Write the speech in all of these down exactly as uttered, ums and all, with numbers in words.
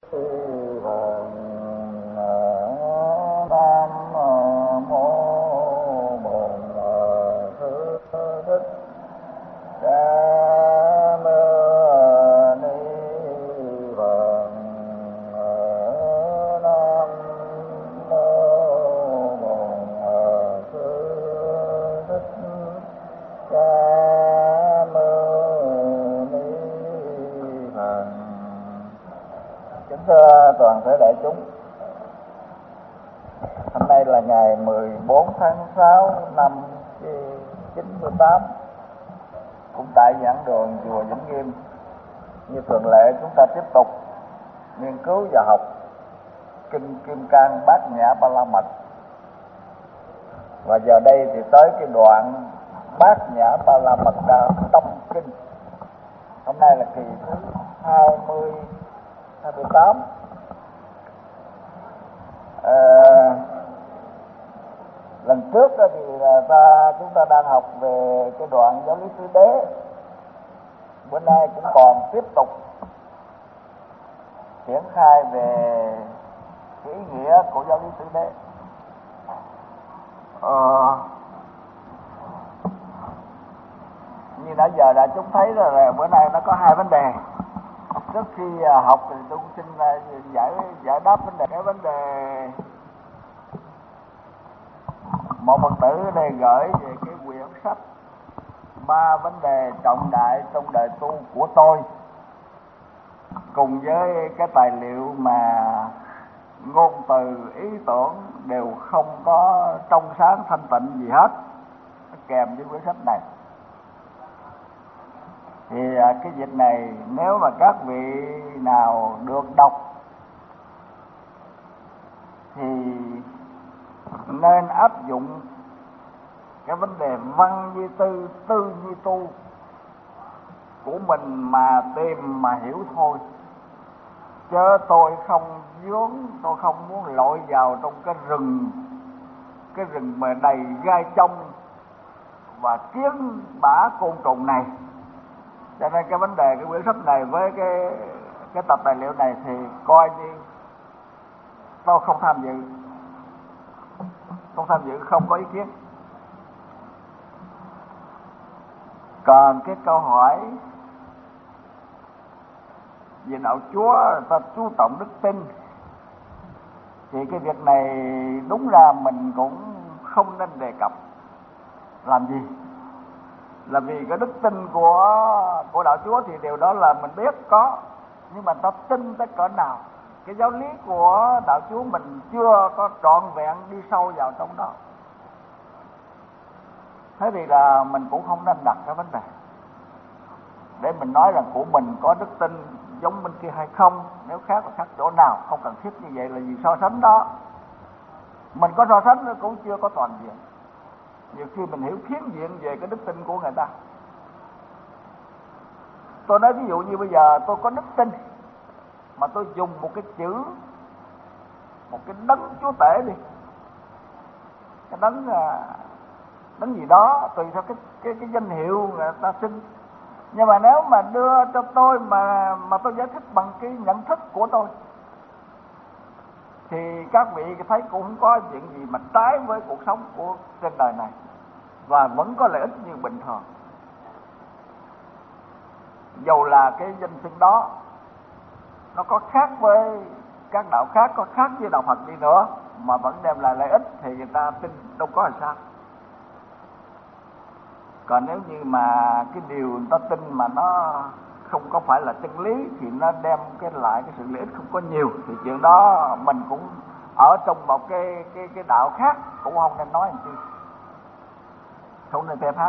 Toàn thể đại chúng, hôm nay là ngày mười bốn tháng sáu năm chín mươi tám, cũng tại giảng đường chùa Vĩnh Nghiêm. Như thường lệ, chúng ta tiếp tục nghiên cứu và học kinh Kim Cang Bát Nhã Ba La Mật. Và giờ đây thì tới cái đoạn Bát Nhã Ba La Mật Đa Tông Kinh. Hôm nay là kỳ thứ hai mươi, hai mươi tám. À, lần trước thì ta chúng ta đang học về cái đoạn giáo lý tứ đế. Bữa nay cũng còn tiếp tục triển khai về cái ý nghĩa của giáo lý tứ đế. Ờ, như nãy giờ đã chúng thấy rồi, là bữa nay nó có hai vấn đề. Trước khi học thì tôi cũng xin giải giải đáp vấn đề cái vấn đề một Phật tử ở đây gửi về cái quyển sách ba vấn đề trọng đại trong đời tu của tôi, cùng với cái tài liệu mà ngôn từ ý tưởng đều không có trong sáng thanh tịnh gì hết, kèm với quyển sách này. Thì cái việc này nếu mà các vị nào được đọc thì nên áp dụng cái vấn đề văn như tư, tư như tu của mình mà tìm mà hiểu thôi. Chứ tôi không vướng, tôi không muốn lội vào trong cái rừng, cái rừng mà đầy gai trong và kiến bã côn trùng này. Cho nên cái vấn đề cái quyển sách này với cái cái tập tài liệu này thì coi như tôi không tham dự, không tham dự, không có ý kiến. Còn cái câu hỏi về đạo Chúa, ta chú trọng đức tin, thì cái việc này đúng ra mình cũng không nên đề cập. Làm gì? Là vì cái đức tin của của đạo Chúa thì điều đó là mình biết có, nhưng mà ta tin tới cỡ nào. Cái giáo lý của đạo Chúa mình chưa có trọn vẹn đi sâu vào trong đó. Thế thì là mình cũng không nên đặt cái vấn đề để mình nói rằng của mình có đức tin giống bên kia hay không. Nếu khác là khác chỗ nào, không cần thiết như vậy. Là vì so sánh đó, mình có so sánh cũng chưa có toàn diện. Nhiều khi mình hiểu phiến diện về cái đức tin của người ta. Tôi nói ví dụ như bây giờ tôi có đức tin mà tôi dùng một cái chữ, một cái đấng Chúa Tể đi, cái đấng đấng gì đó tùy theo cái cái cái danh hiệu người ta xin. Nhưng mà nếu mà đưa cho tôi mà mà tôi giải thích bằng cái nhận thức của tôi thì các vị thấy cũng không có chuyện gì mà trái với cuộc sống của trên đời này, và vẫn có lợi ích như bình thường. Dầu là cái danh xưng đó nó có khác với các đạo khác, có khác với đạo Phật đi nữa, mà vẫn đem lại lợi ích thì người ta tin đâu có làm sao. Còn nếu như mà cái điều người ta tin mà nó không có phải là chân lý thì nó đem cái lại cái sự lợi ích không có nhiều, thì chuyện đó mình cũng ở trong một cái cái cái đạo khác cũng không nên nói làm chi, không nên phê phán.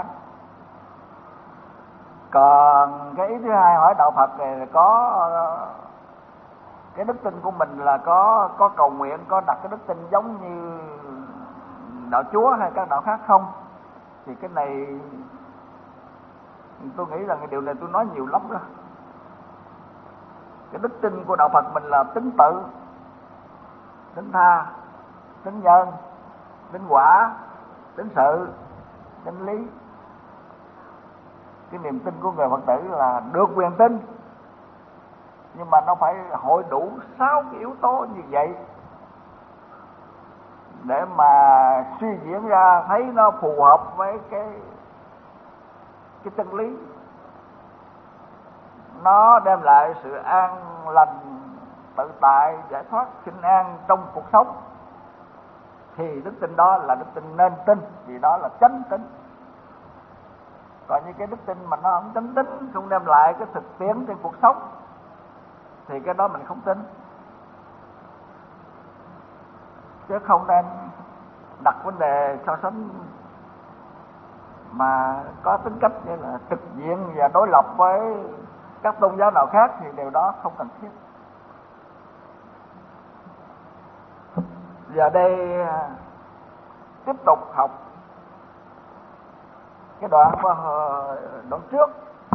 Còn cái ý thứ hai hỏi đạo Phật thì có cái đức tin của mình là có có cầu nguyện, có đặt cái đức tin giống như đạo Chúa hay các đạo khác không? Thì cái này tôi nghĩ rằng cái điều này tôi nói nhiều lắm đó. Cái đức tin của đạo Phật mình là tín tự, tín tha, tín nhân, tín quả, tín sự, tín lý. Cái niềm tin của người Phật tử là được quyền tin, nhưng mà nó phải hội đủ sáu cái yếu tố như vậy để mà suy diễn ra thấy nó phù hợp với cái cái chân lý, nó đem lại sự an lành, tự tại, giải thoát, sinh an trong cuộc sống, thì đức tin đó là đức tin nên tin, vì đó là chánh tín. Còn những cái đức tin mà nó không chánh tín, không đem lại cái thực tiễn trên cuộc sống, thì cái đó mình không tin. Chứ không nên đặt vấn đề so sánh mà có tính cách như là trực diện và đối lập với các tôn giáo nào khác, thì điều đó không cần thiết. Giờ đây tiếp tục học cái đoạn đoạn trước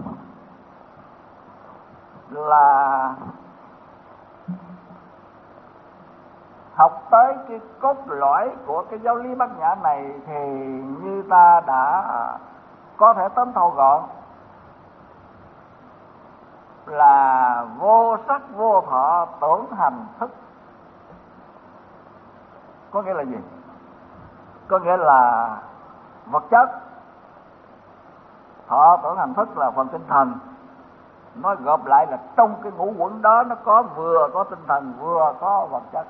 là học tới cái cốt lõi của cái giáo lý Bát Nhã này, thì như ta đã có thể tóm thâu gọn là vô sắc vô thọ tưởng hành thức. Có nghĩa là gì? Có nghĩa là vật chất, thọ tưởng hành thức là phần tinh thần. Nói gộp lại là trong cái ngũ uẩn đó nó có vừa có tinh thần, vừa có vật chất.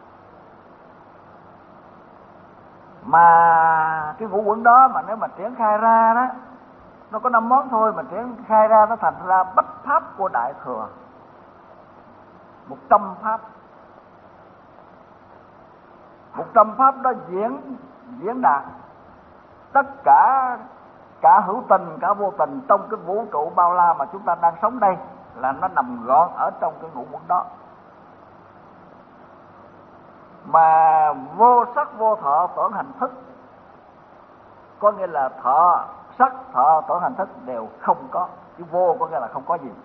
Mà cái ngũ uẩn đó mà nếu mà triển khai ra đó, nó có năm món thôi, mà triển khai ra nó thành ra bách pháp của Đại Thừa, một trăm pháp. Một trăm pháp đó diễn diễn đạt tất cả cả hữu tình cả vô tình trong cái vũ trụ bao la mà chúng ta đang sống đây, là nó nằm gọn ở trong cái ngũ uẩn đó. Mà vô sắc vô thọ tưởng hành thức, có nghĩa là thọ sắc thọ tưởng hành thức đều không có, chứ vô có nghĩa là không có gì.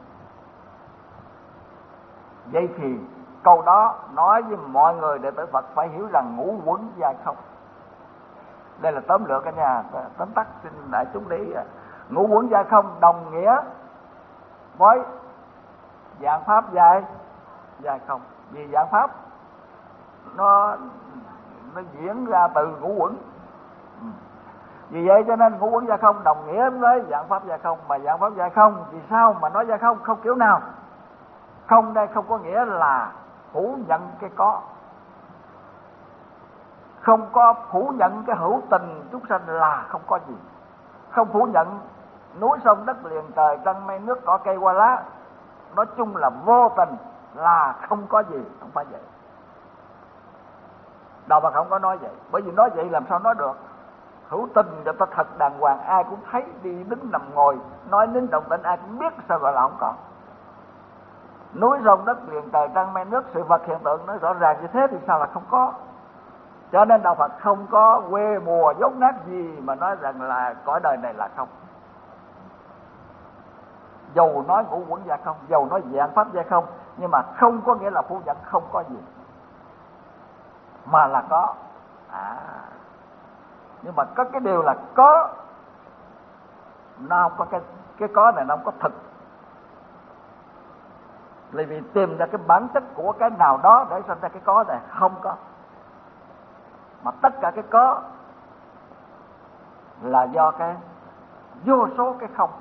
Vậy thì câu đó nói với mọi người đệ tử Phật phải hiểu rằng ngũ uẩn giai không. Đây là tóm lược cả nhà, tóm tắt xin đại chúng để ý. Ngũ uẩn giai không đồng nghĩa với dạng pháp giai giai không. Vì dạng pháp nó nó diễn ra từ ngũ uẩn. Vì vậy cho nên ngũ uẩn giai không đồng nghĩa với dạng pháp giai không. Mà dạng pháp giai không, vì sao mà nói giai không? Không kiểu nào. Không đây không có nghĩa là phủ nhận cái có, không có phủ nhận cái hữu tình chúng sanh là không có gì, không phủ nhận núi sông đất liền trời trăng mây nước cỏ cây hoa lá, nói chung là vô tình là không có gì, không phải vậy. Đạo Phật không có nói vậy, bởi vì nói vậy làm sao nói được. Hữu tình người ta thật đàng hoàng, ai cũng thấy, đi đứng nằm ngồi nói nín động tĩnh ai cũng biết, sao gọi là không có. Núi sông đất liền trời trăng mây nước, sự vật hiện tượng nó rõ ràng như thế thì sao là không có. Cho nên đạo Phật không có quê mùa dốt nát gì mà nói rằng là cõi đời này là không. Dầu nói ngũ uẩn giai không, dầu nói dạng pháp giai không, nhưng mà không có nghĩa là phủ nhận không có gì, mà là có. À, nhưng mà có cái điều là có, nó không có cái cái có này, nó không có thực. Là vì tìm ra cái bản chất của cái nào đó để sinh ra cái có này, không có. Mà tất cả cái có là do cái vô số cái không.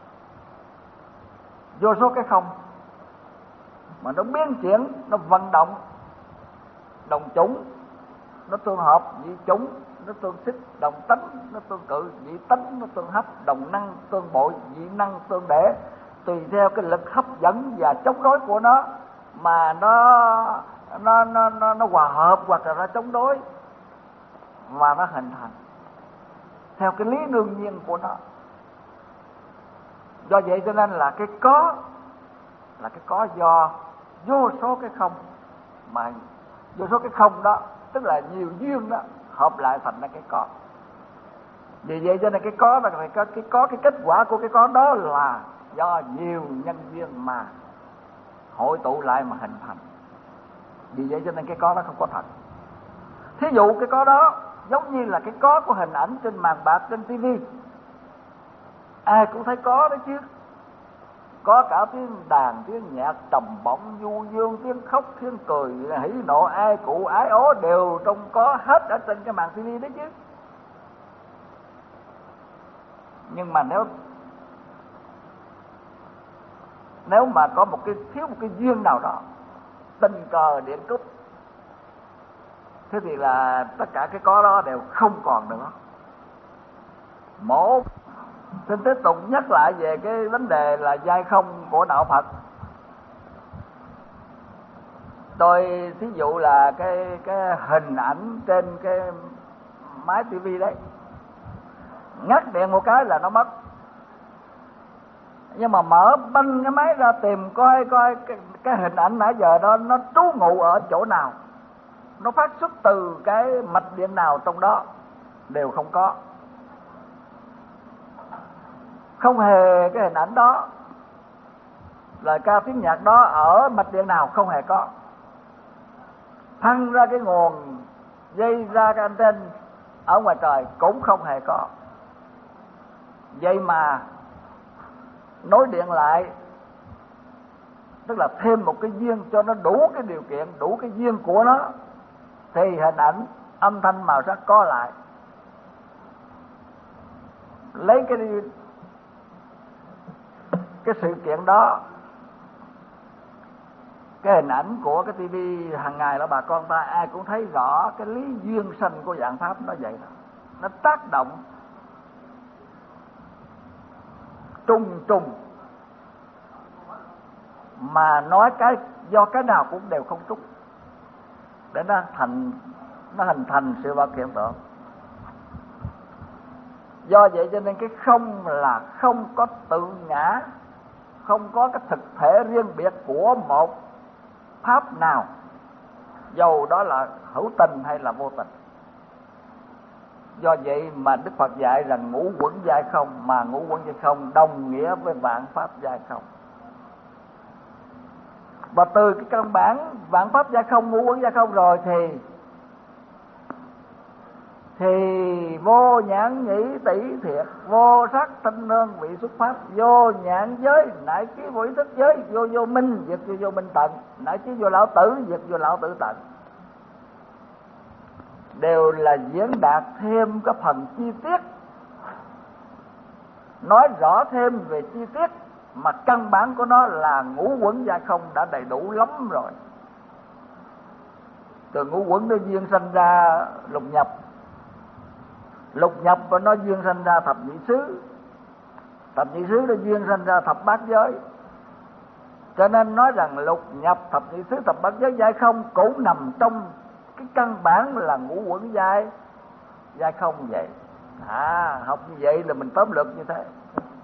Vô số cái không mà nó biến chuyển, nó vận động, đồng chủng nó tương hợp, dị chủng nó tương xích, đồng tánh nó tương cự, dị tánh nó tương hấp, đồng năng tương bội, dị năng tương để. Tùy theo cái lực hấp dẫn và chống đối của nó mà nó nó nó nó, nó hòa hợp hoặc là nó chống đối và nó hình thành theo cái lý đương nhiên của nó. Do vậy cho nên là cái có là cái có do vô số cái không, mà vô số cái không đó tức là nhiều duyên đó hợp lại thành ra cái có. Vì vậy cho nên cái có là phải có cái có cái kết quả của cái có đó là do nhiều nhân duyên mà hội tụ lại mà hình thành. Vì vậy cho nên cái có đó không có thật. Thí dụ cái có đó giống như là cái có của hình ảnh trên màn bạc trên tivi, ai cũng thấy có đó chứ. có cả tiếng đàn, tiếng nhạc trầm bổng, du dương, tiếng khóc, tiếng cười, hỉ nộ, ai cụ, ái ố đều trong có hết ở trên cái màn tivi đấy chứ. Nhưng mà nếu nếu mà có một cái thiếu một cái duyên nào đó, tình cờ điện trúc, thế thì là tất cả cái có đó đều không còn nữa. Một, xin tiếp tục nhắc lại về cái vấn đề là giai không của đạo Phật. Tôi thí dụ là cái cái hình ảnh trên cái máy tivi đấy, ngắt điện một cái là nó mất. Nhưng mà mở banh cái máy ra tìm coi coi cái, cái hình ảnh nãy giờ đó nó trú ngụ ở chỗ nào, nó phát xuất từ cái mạch điện nào trong đó, đều không có. Không hề cái hình ảnh đó, lời ca tiếng nhạc đó ở mạch điện nào không hề có. Thăng ra cái nguồn dây ra cái anten ở ngoài trời cũng không hề có. Vậy mà nối điện lại, tức là thêm một cái duyên cho nó đủ cái điều kiện, đủ cái duyên của nó, thì hình ảnh, âm thanh, màu sắc có lại. Lấy cái cái sự kiện đó, cái hình ảnh của cái tivi hàng ngày là bà con ta ai cũng thấy rõ cái lý duyên sanh của vạn pháp nó vậy đó. Nó tác động trùng trùng, mà nói cái do cái nào cũng đều không trúng, để nó thành nó hình thành sự vật hiện tượng. Do vậy cho nên cái không là không có tự ngã, không có cái thực thể riêng biệt của một pháp nào, dầu đó là hữu tình hay là vô tình. Do vậy mà Đức Phật dạy rằng ngũ quẩn giai không, mà ngũ quẩn giai không đồng nghĩa với vạn pháp giai không. Và từ cái căn bản vạn pháp giai không, ngũ quẩn giai không rồi thì thì vô nhãn nhĩ tỷ thiệt, vô sắc thanh hương vị xuất pháp, vô nhãn giới nại chí vô ý thức giới, vô vô minh diệt vô vô minh tận, nại chí vô lão tử diệt vô lão tử tận. Đều là diễn đạt thêm cái phần chi tiết, nói rõ thêm về chi tiết, mà căn bản của nó là ngũ quẩn giai không đã đầy đủ lắm rồi. Từ ngũ quẩn nó duyên sanh ra lục nhập, lục nhập và nó duyên sanh ra thập nhị xứ, thập nhị xứ nó duyên sanh ra thập bát giới. Cho nên nói rằng lục nhập, thập nhị xứ, thập bát giới giai không cũng nằm trong cái căn bản là ngũ quẩn giai giai không vậy. À, học như vậy là mình tóm lược như thế.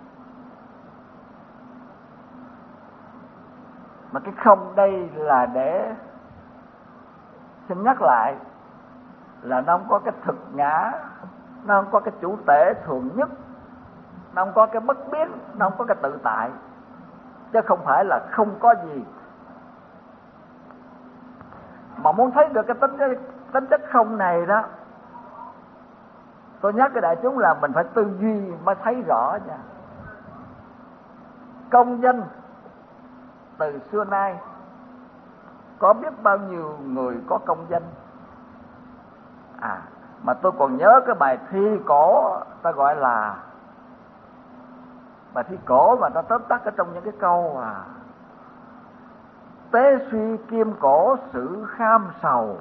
Mà cái không đây là để xin nhắc lại là nó không có cái thực ngã, nó không có cái chủ thể thường nhất, nó không có cái bất biến, nó không có cái tự tại, chứ không phải là không có gì. Mà muốn thấy được cái tính cái tính chất không này đó, tôi nhắc cái đại chúng là mình phải tư duy mới thấy rõ nha. Công danh từ xưa nay có biết bao nhiêu người có công danh. À, mà tôi còn nhớ cái bài thi cổ, ta gọi là bài thi cổ mà ta tóm tắt ở trong những cái câu à: tế suy kim cổ sự kham sầu,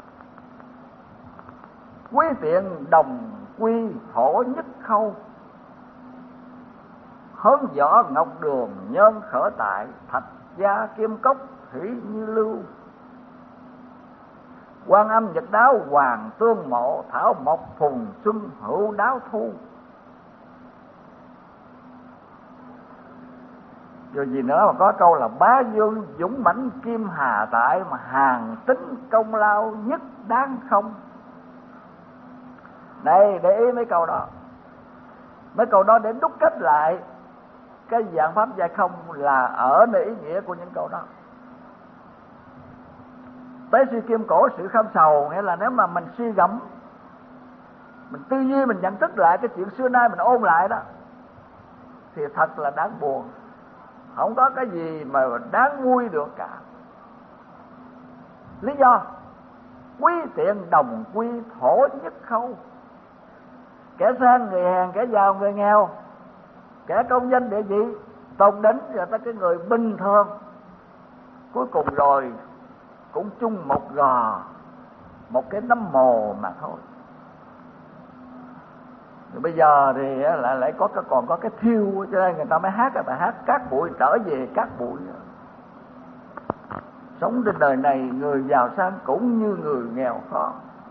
quý tiện đồng quy thổ nhất khâu, hớn võ ngọc đường nhân khởi tại, thạch gia kim cốc thủy như lưu, Quan Âm Nhật Đáo hoàng tương mộ, thảo mộc phùng xuân hữu đáo thu. Rồi gì nữa mà có câu là bá dương dũng mãnh kim hà tại, mà hàng tính công lao nhất đáng không. Đây, để ý mấy câu đó. Mấy câu đó để đúc kết lại cái vạn pháp giai không là ở nơi ý nghĩa của những câu đó. Tế suy kim cổ sự kham sầu, nghĩa là nếu mà mình suy gẫm, mình tư duy, mình nhận thức lại cái chuyện xưa nay mình ôn lại đó, thì thật là đáng buồn. không có cái gì mà đáng vui được cả. Lý do quý tiện đồng quy, thổ nhất khâu. Kẻ sang người hèn, kẻ giàu người nghèo, kẻ công danh địa vị, tột đỉnh rồi tới cái người bình thường, cuối cùng rồi cũng chung một gò, một cái nấm mồ mà thôi. Rồi bây giờ thì lại lại có cái còn có cái thiêu, cho nên người ta mới hát cái bài hát Cát Bụi trở về cát bụi. Sống trên đời này người giàu sang cũng như người nghèo khó,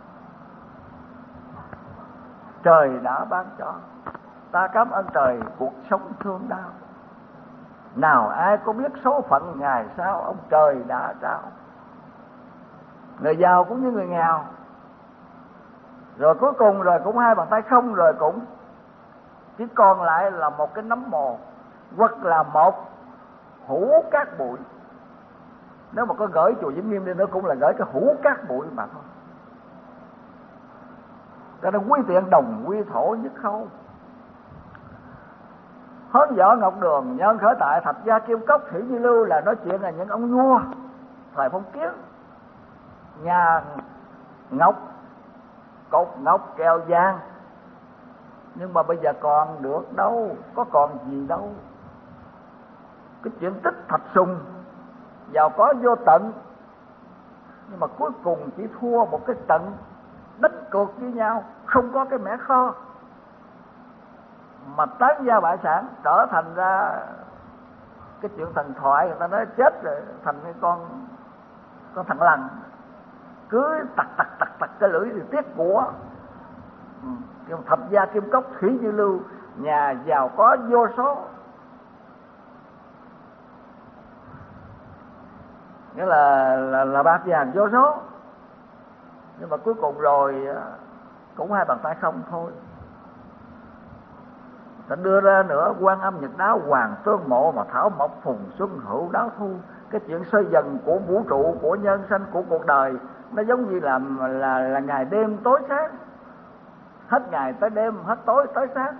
trời đã ban cho. Ta cảm ơn trời cuộc sống thương đau, nào ai có biết số phận ngày sau ông trời đã trao. Người giàu cũng như người nghèo, rồi cuối cùng rồi cũng hai bàn tay không, rồi cũng chỉ còn lại là một cái nấm mồ, hoặc là một hũ cát bụi. Nếu mà có gửi chùa Vĩnh Nghiêm đi nữa cũng là gửi cái hũ cát bụi mà thôi. Cho nên quý tiện đồng quy, thổ nhất khâu. Hớn võ Ngọc Đường, nhân khởi tại, Thạch Gia Kim Cốc, Thủy Di Lưu là nói chuyện là những ông vua thời phong kiến. Nhà ngọc, cột ngọc kèo vàng, nhưng mà bây giờ còn được đâu, có còn gì đâu. Cái chuyện Tích Thạch Sùng giàu có vô tận, nhưng mà cuối cùng chỉ thua một cái trận đánh cược với nhau, không có cái mẻ kho, mà tán gia bại sản, trở thành ra cái chuyện thần thoại. Người ta nói chết rồi thành cái con con thằng lằn, cưới tặc tặc tặc tặc cái lưỡi thì tiếc của. ừ. Thập gia Kim Cốc, Thủy Như Lưu, nhà giàu có vô số, nghĩa là là, là bạc vàng vô số, nhưng mà cuối cùng rồi cũng hai bàn tay không thôi. Ta đưa ra nữa Quan Âm Nhật Đáo, Hoàng Tương Mộ, mà Thảo Mộc Phùng Xuân Hữu Đáo Thu. Cái chuyện xoay dần của vũ trụ, của nhân sinh, của cuộc đời, nó giống như là là là ngày đêm tối sáng, hết ngày tới đêm, hết tối tới sáng,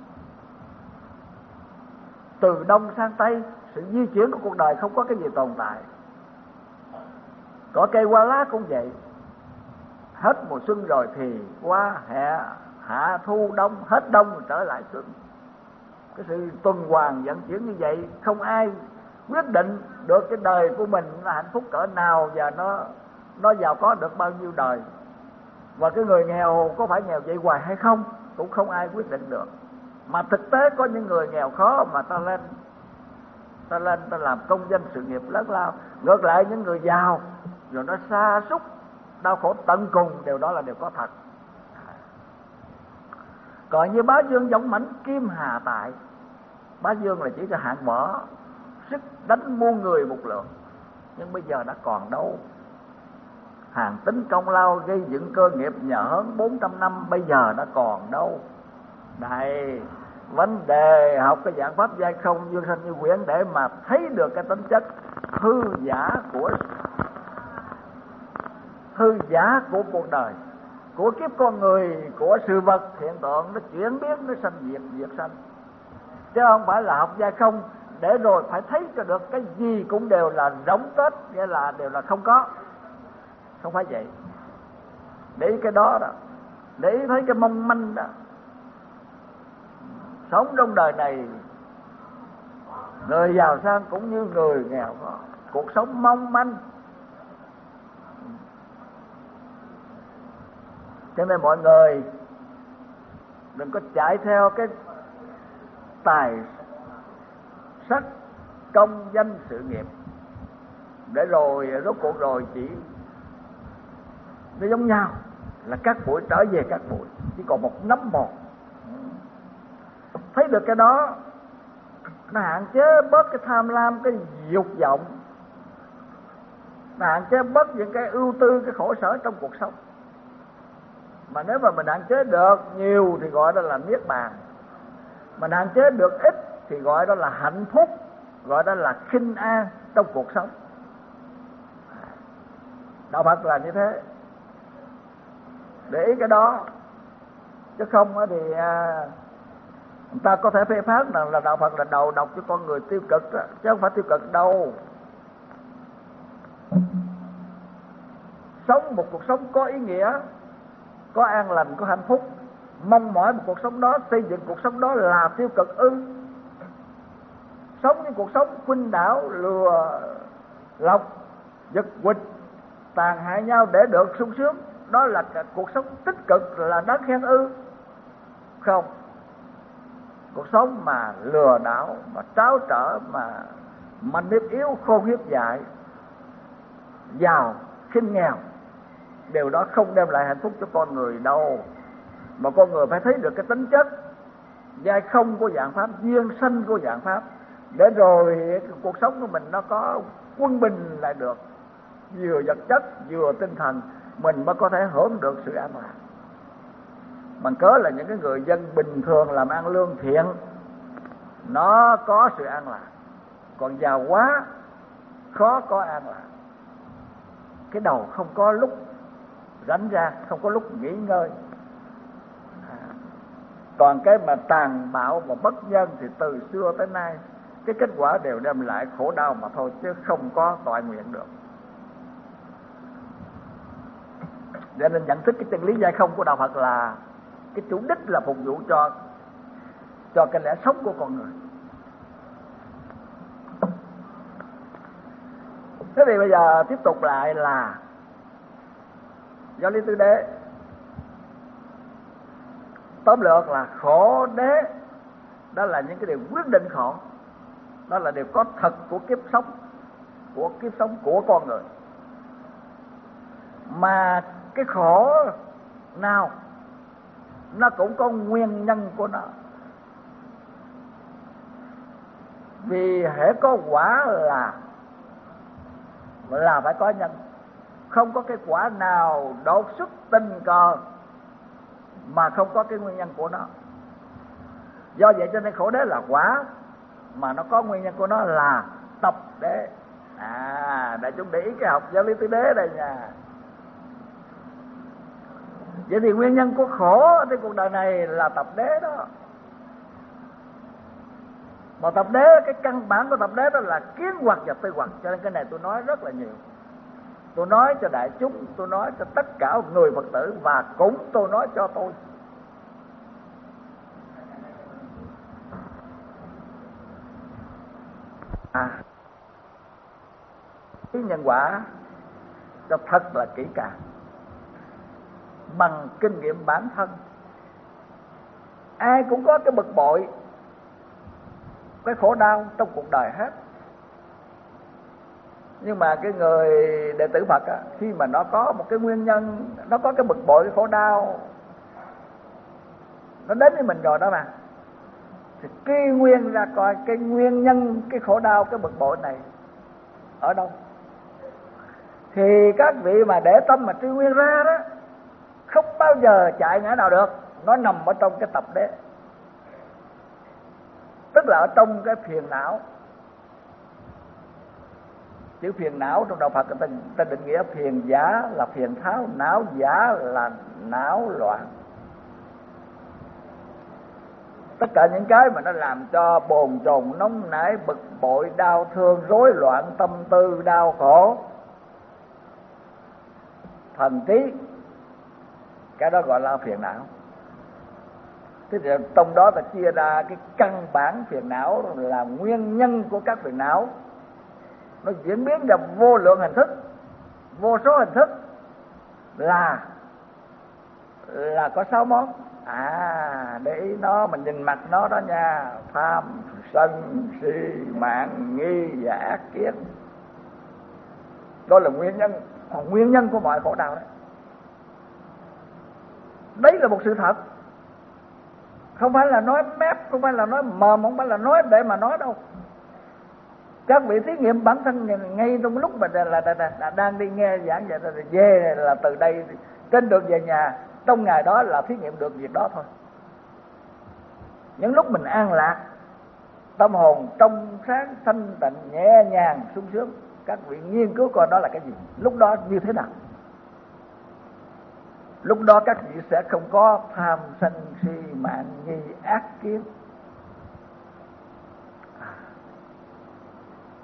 từ đông sang tây. Sự di chuyển của cuộc đời không có cái gì tồn tại. Cỏ cây hoa lá cũng vậy, hết mùa xuân rồi thì qua hè, hạ thu đông, hết đông rồi trở lại xuân. Cái sự tuần hoàn vận chuyển như vậy, không ai quyết định được cái đời của mình là hạnh phúc cỡ nào và nó nó giàu có được bao nhiêu đời. Và cái người nghèo có phải nghèo vậy hoài hay không cũng không ai quyết định được. Mà thực tế có những người nghèo khó mà ta lên ta lên ta làm công danh sự nghiệp lớn lao. Ngược lại những người giàu rồi nó sa sút đau khổ tận cùng, điều đó là điều có thật. Còn như Bá Dương dũng mãnh kim hà tại, Bá Dương là chỉ cho hạng võ, sức đánh muôn người một lượt, nhưng bây giờ đã còn đâu. Hàng tính công lao gây dựng cơ nghiệp nhờ hơn bốn trăm năm, bây giờ đã còn đâu. Đây, vấn đề học cái dạng pháp giai không dương sanh như quyển để mà thấy được cái tính chất hư giả của hư giả của cuộc đời, của kiếp con người, của sự vật hiện tượng, nó chuyển biến, nó sanh diệt, diệt sanh, chứ không phải là học giai không để rồi phải thấy cho được cái gì cũng đều là rỗng tết, nghĩa là đều là không có. Không phải vậy. Để ý cái đó đó, để ý thấy cái mong manh đó. Sống trong đời này, người giàu sang cũng như người nghèo có, cuộc sống mong manh. Cho nên mọi người đừng có chạy theo cái tài sắc, công danh sự nghiệp, để rồi rốt cuộc rồi chỉ nó giống nhau là cát bụi trở về cát bụi, chỉ còn một nấm một. Thấy được cái đó, nó hạn chế bớt cái tham lam, cái dục vọng, nó hạn chế bớt những cái ưu tư, cái khổ sở trong cuộc sống. Mà nếu mà mình hạn chế được nhiều thì gọi đó là niết bàn, mình hạn chế được ít thì gọi đó là hạnh phúc, gọi đó là khinh an trong cuộc sống. Đạo Phật là như thế. Để ý cái đó, chứ không thì Người ta có thể phê phán rằng là đạo Phật là đầu độc cho con người tiêu cực đó, chứ không phải tiêu cực đâu. Sống một cuộc sống có ý nghĩa, có an lành, có hạnh phúc, mong mỏi một cuộc sống đó, xây dựng cuộc sống đó là tiêu cực ư? Sống những cuộc sống khuynh đảo, lừa lọc, giật quỵt, tàn hại nhau để được sung sướng, đó là cuộc sống tích cực, là đáng khen ư? Không. Cuộc sống mà lừa đảo, mà tráo trở, mà mạnh hiếp yếu, khôn hiếp dại, giàu khinh nghèo, điều đó không đem lại hạnh phúc cho con người đâu. Mà con người phải thấy được cái tính chất giai không của dạng pháp, duyên sanh của dạng pháp, để rồi cuộc sống của mình nó có quân bình lại được, vừa vật chất vừa tinh thần, mình mới có thể hưởng được sự an lạc. Bằng cớ là những cái người dân bình thường làm ăn lương thiện nó có sự an lạc, còn giàu quá khó có an lạc. Cái đầu không có lúc rảnh ra, không có lúc nghỉ ngơi. à, Còn cái mà tàn bạo và bất nhân thì từ xưa tới nay cái kết quả đều đem lại khổ đau mà thôi, chứ không có toại nguyện được. Cho nên nhận thức cái chân lý giai không của đạo Phật là cái chủ đích là phục vụ cho cho cái lẽ sống của con người. Thế thì bây giờ tiếp tục lại là giáo lý tứ đế. Tóm lược là khổ đế, đó là những cái điều quyết định khổ, đó là điều có thật của kiếp sống, của kiếp sống của con người. Mà cái khổ nào nó cũng có nguyên nhân của nó. Vì hễ có quả là là phải có nhân. Không có cái quả nào đột xuất tình cờ mà không có cái nguyên nhân của nó. Do vậy cho nên khổ đế là quả, mà nó có nguyên nhân của nó là tập đế. À, đại chúng để ý cái học giáo lý tứ đế đây nha. Vậy thì nguyên nhân của khổ trên cuộc đời này là tập đế đó. Mà tập đế, cái căn bản của tập đế đó là kiến hoặc và tư hoặc. Cho nên cái này tôi nói rất là nhiều. Tôi nói cho đại chúng, tôi nói cho tất cả người Phật tử, và cũng tôi nói cho tôi. À, cái nhân quả cho thật là kỹ càng, bằng kinh nghiệm bản thân. Ai cũng có cái bực bội, cái khổ đau trong cuộc đời hết. Nhưng mà cái người đệ tử Phật á, khi mà nó có một cái nguyên nhân, nó có cái bực bội, cái khổ đau, nó đến với mình rồi đó mà, thì truy nguyên ra coi cái nguyên nhân cái khổ đau, cái bực bội này ở đâu. Thì các vị mà để tâm mà truy nguyên ra đó, không bao giờ chạy ngã nào được. Nó nằm ở trong cái tập đế, tức là ở trong cái phiền não. Chữ phiền não trong đạo Phật ta, ta định nghĩa phiền giả là phiền tháo, não giả là não loạn. Tất cả những cái mà nó làm cho bồn chồn, nóng nảy, bực bội, đau thương, rối loạn tâm tư, đau khổ, thần trí, cái đó gọi là phiền não. Thế thì trong đó ta chia ra cái căn bản phiền não là nguyên nhân của các phiền não. Nó diễn biến ra vô lượng hình thức, vô số hình thức, là là có sáu món. À, để ý nó, mình nhìn mặt nó đó nha: tham, sân, si, mạn, nghi và ác kiến. Đó là nguyên nhân, nguyên nhân của mọi khổ đau đấy. Đấy là một sự thật, không phải là nói mép, không phải là nói mồm, không phải là nói để mà nói đâu. Các vị thí nghiệm bản thân ngay trong lúc mà là, là, là, là đang đi nghe giảng dạy, về là từ đây trên đường về nhà, trong ngày đó là thí nghiệm được việc đó thôi. Những lúc mình an lạc, tâm hồn trong sáng, thanh tịnh, nhẹ nhàng, sung sướng, các vị nghiên cứu coi đó là cái gì, lúc đó như thế nào. Lúc đó các vị sẽ không có tham, sân, si, mạn, nghi, ác kiến.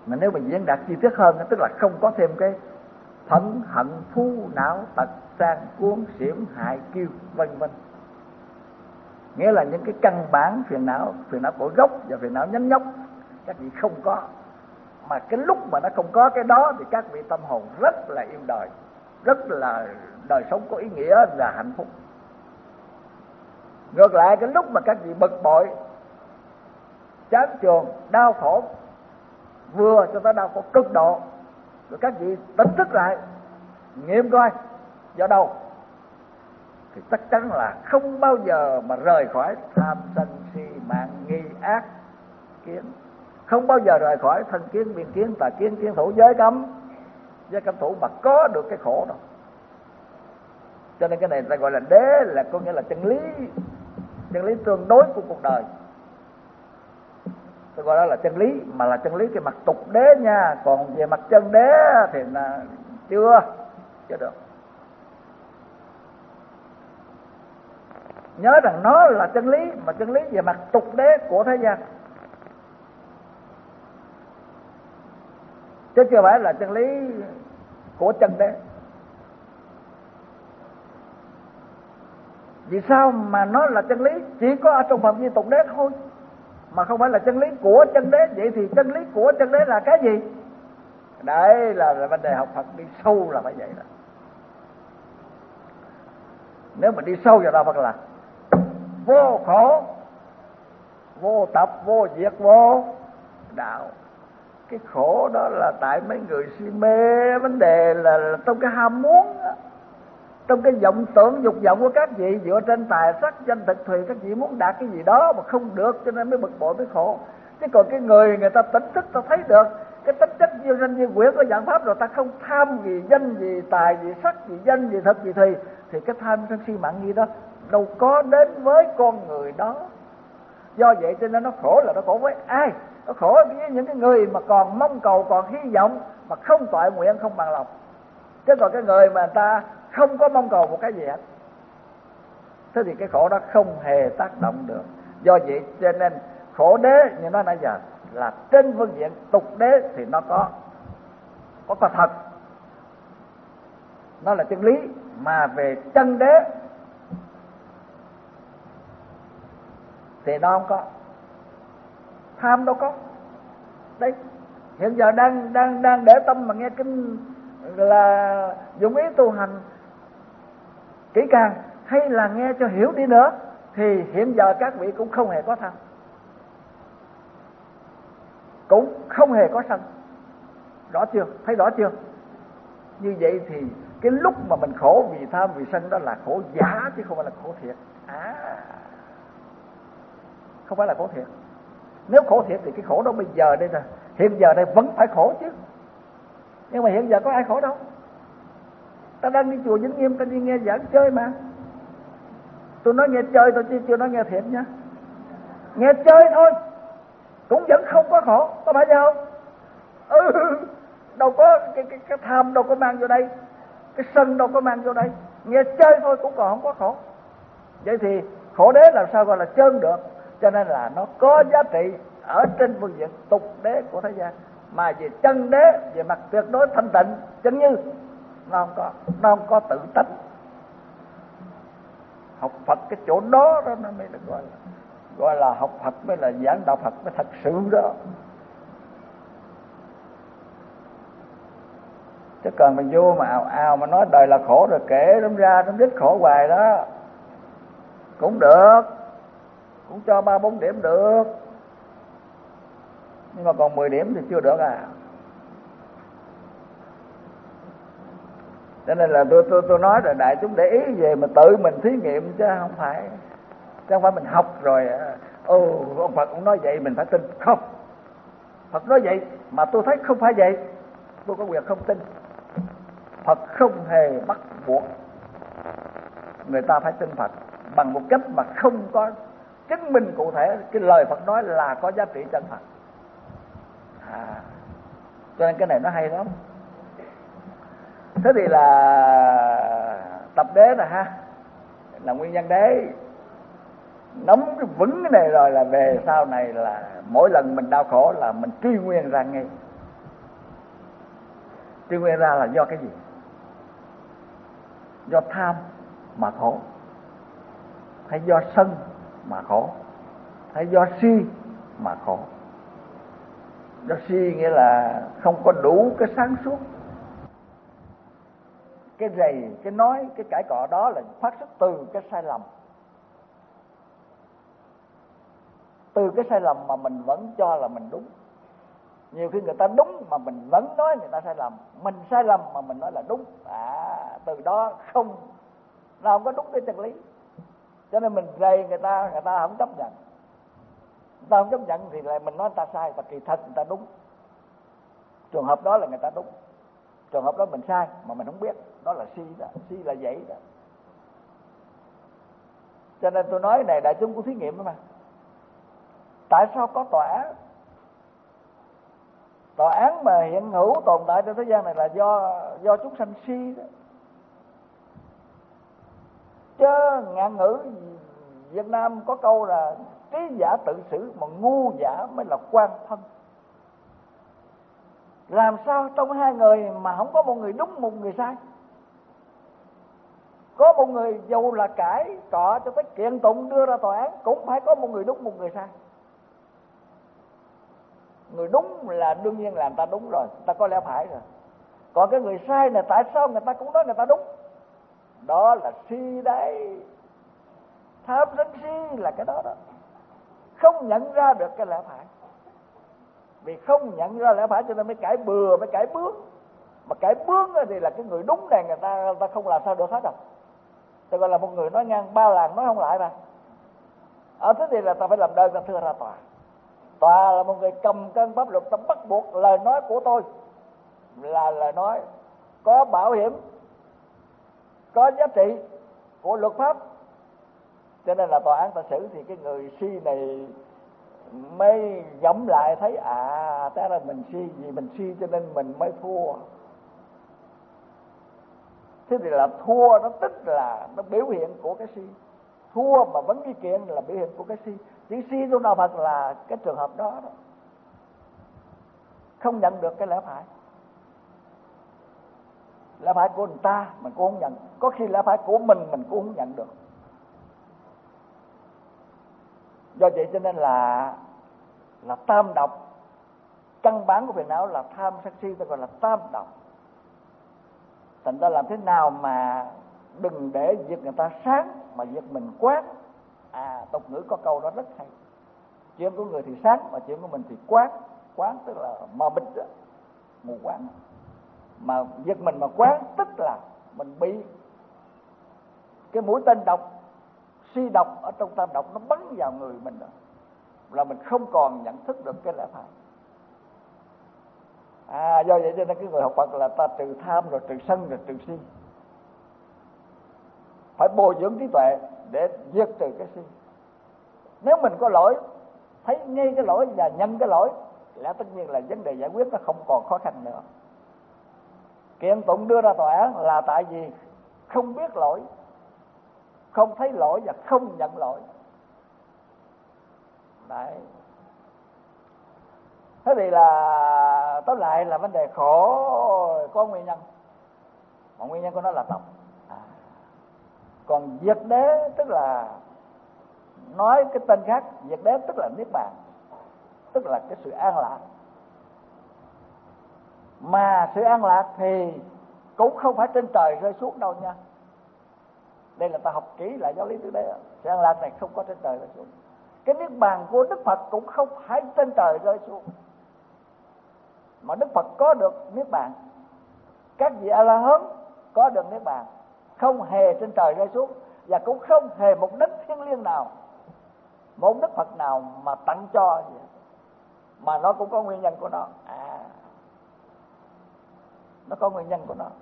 Mà nếu mình diễn đạt chi tiết hơn, tức là không có thêm cái phẫn hận phu não tật sang cuốn xiểm hại kiêu vân vân. Nghĩa là những cái căn bản phiền não, phiền não của gốc và phiền não nhánh nhóc các vị không có. Mà cái lúc mà nó không có cái đó thì các vị tâm hồn rất là yêu đời, rất là đời sống có ý nghĩa và hạnh phúc. Ngược lại cái lúc mà các vị bực bội, chán chường, đau khổ, vừa cho tới đau khổ cực độ, rồi các vị tỉnh thức lại nghiệm coi do đâu, thì chắc chắn là không bao giờ mà rời khỏi tham sân si mạng nghi ác kiến, không bao giờ rời khỏi thân kiến biên kiến tà kiến kiến thủ giới cấm giới cấm thủ mà có được cái khổ đâu. Cho nên cái này ta gọi là đế, là có nghĩa là chân lý, chân lý tương đối của cuộc đời. Tôi gọi đó là chân lý, mà là chân lý cái mặt tục đế nha, còn về mặt chân đế thì là chưa chưa được. Nhớ rằng nó là chân lý, mà chân lý về mặt tục đế của thế gian, chứ chưa phải là chân lý của chân đế. Vì sao mà nó là chân lý chỉ có ở trong phạm vi tục đế thôi, mà không phải là chân lý của chân đế? Vậy thì chân lý của chân đế là cái gì? Đấy là, là vấn đề học Phật đi sâu là phải vậy đó. Nếu mà đi sâu vào đạo Phật là vô khổ, vô tập, vô diệt, vô đạo. Cái khổ đó là tại mấy người si mê vấn đề là, là trong cái ham muốn, trong cái vọng tưởng dục vọng của các vị dựa trên tài sắc danh thực thùy, các vị muốn đạt cái gì đó mà không được cho nên mới bực bội mới khổ. Chứ còn cái người người ta tỉnh thức, ta thấy được cái tính chất diêu danh diêu quyển của dạng pháp rồi, ta không tham vì danh vì tài vì sắc vì danh vì thực vì thùy, thì cái tham sân si mạng nghi đó đâu có đến với con người đó. Do vậy cho nên nó khổ là nó khổ với ai? Nó khổ với những cái người mà còn mong cầu, còn hy vọng mà không toại nguyện, không bằng lòng. Chứ còn cái người mà người ta không có mong cầu một cái gì hết, thế thì cái khổ đó không hề tác động được. Do vậy cho nên khổ đế như nói nãy giờ là trên phương diện tục đế thì nó có có có thật, nó là chân lý. Mà về chân đế thì nó không có. Tham đâu có. Đấy, hiện giờ đang đang đang để tâm mà nghe kinh là dụng ý tu hành kỹ càng, hay là nghe cho hiểu đi nữa, thì hiện giờ các vị cũng không hề có tham, cũng không hề có sân. Rõ chưa? Thấy rõ chưa? Như vậy thì cái lúc mà mình khổ vì tham vì sân đó là khổ giả chứ không phải là khổ thiệt. À, không phải là khổ thiệt. Nếu khổ thiệt thì cái khổ đó bây giờ đây là hiện giờ đây vẫn phải khổ chứ. Nhưng mà hiện giờ có ai khổ đâu. Ta đang đi chùa Vĩnh Nghiêm, ta đi nghe giảng chơi mà. Tôi nói nghe chơi tôi chứ chưa nói nghe thiệt nha. Nghe chơi thôi cũng vẫn không có khổ, có phải không? Ừ, đâu có cái, cái, cái tham đâu có mang vô đây, cái sân đâu có mang vô đây. Nghe chơi thôi cũng còn không có khổ. Vậy thì khổ đế làm sao gọi là chân được? Cho nên là nó có giá trị ở trên phương diện tục đế của thế gian, mà về chân đế, về mặt tuyệt đối thanh tịnh chân như, nó không có, nó không có tự tánh. Học Phật cái chỗ đó đó nó mới được gọi là gọi là học Phật, mới là giảng đạo Phật mới thật sự đó. Chứ còn mình vô mà ào ào mà nói đời là khổ rồi kể đâm ra đâm đít khổ hoài đó cũng được, cũng cho ba bốn điểm được, nhưng mà còn mười điểm thì chưa được à. Cho nên là tôi tôi tôi nói là đại chúng để ý về mà tự mình thí nghiệm chứ không phải chứ không phải mình học rồi ồ ông Phật cũng nói vậy mình phải tin. Không, Phật nói vậy mà tôi thấy không phải vậy, tôi có quyền không tin. Phật không hề bắt buộc người ta phải tin Phật bằng một cách mà không có chứng minh cụ thể cái lời Phật nói là có giá trị chân thật. À, cho nên cái này nó hay lắm. Thế thì là tập đế nè ha, là nguyên nhân đế. Nắm cái vững cái này rồi là về sau này là mỗi lần mình đau khổ là mình truy nguyên ra ngay. Thì nguyên ra là do cái gì? Do tham mà khổ, hay do sân mà khổ, hay do si mà khổ? Do si nghĩa là không có đủ cái sáng suốt. Cái rầy, cái nói, cái cãi cọ đó là phát xuất từ cái sai lầm. Từ cái sai lầm mà mình vẫn cho là mình đúng. Nhiều khi người ta đúng mà mình vẫn nói người ta sai lầm. Mình sai lầm mà mình nói là đúng. À, từ đó không, nào không có đúng cái chân lý. Cho nên mình rầy người ta, người ta không chấp nhận. Người ta không chấp nhận thì lại mình nói người ta sai, và kỳ thật người ta đúng. Trường hợp đó là người ta đúng, trường hợp đó mình sai mà mình không biết. Đó là si đó, si là vậy đó. Cho nên tôi nói này, đại chúng cũng thí nghiệm đó mà. Tại sao có tòa án? Tòa án mà hiện hữu tồn tại trên thế gian này là do do chúng sanh si đó. Chứ ngạn ngữ Việt Nam có câu là trí giả tự xử mà ngu giả mới là quan thân. Làm sao trong hai người mà không có một người đúng một người sai? Có một người dù là cãi cọ cho tới kiện tụng đưa ra tòa án cũng phải có một người đúng một người sai. Người đúng là đương nhiên là người ta đúng rồi, người ta có lẽ phải rồi. Còn cái người sai này tại sao người ta cũng nói người ta đúng? Đó là si đấy. Tham sân si là cái đó đó. Không nhận ra được cái lẽ phải. Vì không nhận ra lẽ phải cho nên mới cãi bừa, mới cãi bướng. Mà cãi bướng thì là cái người đúng này người ta, người ta không làm sao được hết đâu. Tôi gọi là một người nói ngang ba làng nói không lại mà. Ở thế thì là ta phải làm đơn ta thưa ra tòa. Tòa là một người cầm cân pháp luật, ta bắt buộc lời nói của tôi là lời nói có bảo hiểm, có giá trị của luật pháp. Cho nên là tòa án ta xử thì cái người si này mới dẫm lại thấy à, ta là mình si, vì mình si cho nên mình mới thua. Thế thì là thua nó tức là nó biểu hiện của cái si. Thua mà vẫn đi kiện là biểu hiện của cái si. Chữ si trong đạo Phật là cái trường hợp đó, đó. Không nhận được cái lẽ phải. Lẽ phải của người ta mình cũng không nhận. Có khi lẽ phải của mình mình cũng không nhận được. Do vậy cho nên là là tam độc. Căn bản của phiền não là tham sân si, ta gọi là tam độc. Thành ra làm thế nào mà đừng để việc người ta sáng mà việc mình quán. À, tục ngữ có câu đó rất hay. Chuyện của người thì sáng mà chuyện của mình thì quán. Quán tức là mờ mịt đó, mù quáng. Mà việc mình mà quán tức là mình bị cái mũi tên độc, si độc ở trong tam độc nó bắn vào người mình rồi. Là mình không còn nhận thức được cái lẽ phải. À, do vậy cho nên cái người học Phật là ta trừ tham rồi trừ sân rồi trừ si. Phải bồi dưỡng trí tuệ để diệt trừ cái si. Nếu mình có lỗi, thấy ngay cái lỗi và nhận cái lỗi, lẽ tất nhiên là vấn đề giải quyết nó không còn khó khăn nữa. Kiện tụng đưa ra tòa án là tại vì không biết lỗi, không thấy lỗi và không nhận lỗi. Đấy. Thế thì là tóm lại là vấn đề khổ có nguyên nhân, mà nguyên nhân của nó là tập. À. Còn diệt đế tức là nói cái tên khác, diệt đế tức là niết bàn, tức là cái sự an lạc. Mà sự an lạc thì cũng không phải trên trời rơi xuống đâu nha. Đây là ta học kỹ lại giáo lý từ đây. Sự an lạc này không có trên trời rơi xuống. Cái niết bàn của Đức Phật cũng không phải trên trời rơi xuống. Mà Đức Phật có được niết bàn, các vị A La Hán có được niết bàn, không hề trên trời rơi xuống, và cũng không hề một đấng thiêng liêng nào, một Đức Phật nào mà tặng cho gì. Mà nó cũng có nguyên nhân của nó. À, nó có nguyên nhân của nó.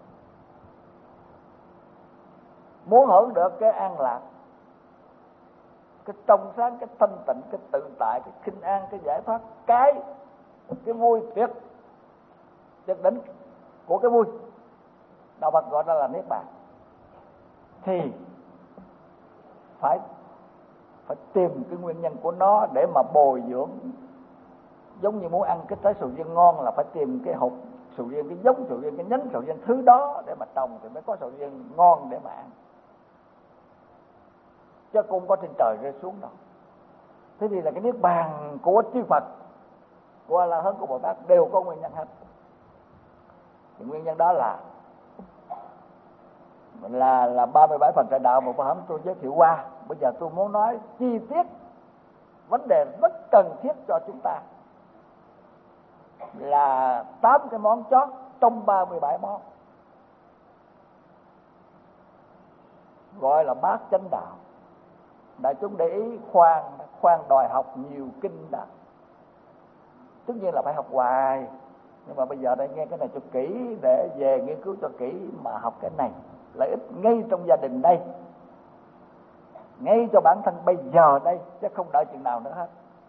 Muốn hưởng được cái an lạc, cái trong sáng, cái thanh tịnh, cái tự tại, cái khinh an, cái giải thoát, cái cái vui tuyệt tuyệt đỉnh của cái vui, đạo Phật gọi đó là niết bàn, thì phải phải tìm cái nguyên nhân của nó để mà bồi dưỡng. Giống như muốn ăn cái trái sầu riêng ngon là phải tìm cái hột sầu riêng, cái giống sầu riêng, cái nhánh sầu riêng thứ đó để mà trồng thì mới có sầu riêng ngon để mà ăn, chứ cũng có trên trời rơi xuống đâu. Thế thì là cái niết bàn của chư Phật, của A La Hán, của Bồ Tát đều có nguyên nhân hết. Thì nguyên nhân đó là là là ba mươi bảy phần đại đạo mà hôm tôi giới thiệu qua. Bây giờ tôi muốn nói chi tiết vấn đề rất cần thiết cho chúng ta, là tám cái món chót trong ba mươi bảy món, gọi là bát chánh đạo. Đại chúng để ý, khoan khoan đòi học nhiều kinh đã, tất nhiên là phải học hoài, nhưng mà bây giờ đây nghe cái này cho kỹ, để về nghiên cứu cho kỹ mà học cái này lợi ích ngay trong gia đình đây, ngay cho bản thân bây giờ đây, chứ không đợi chừng nào nữa hết.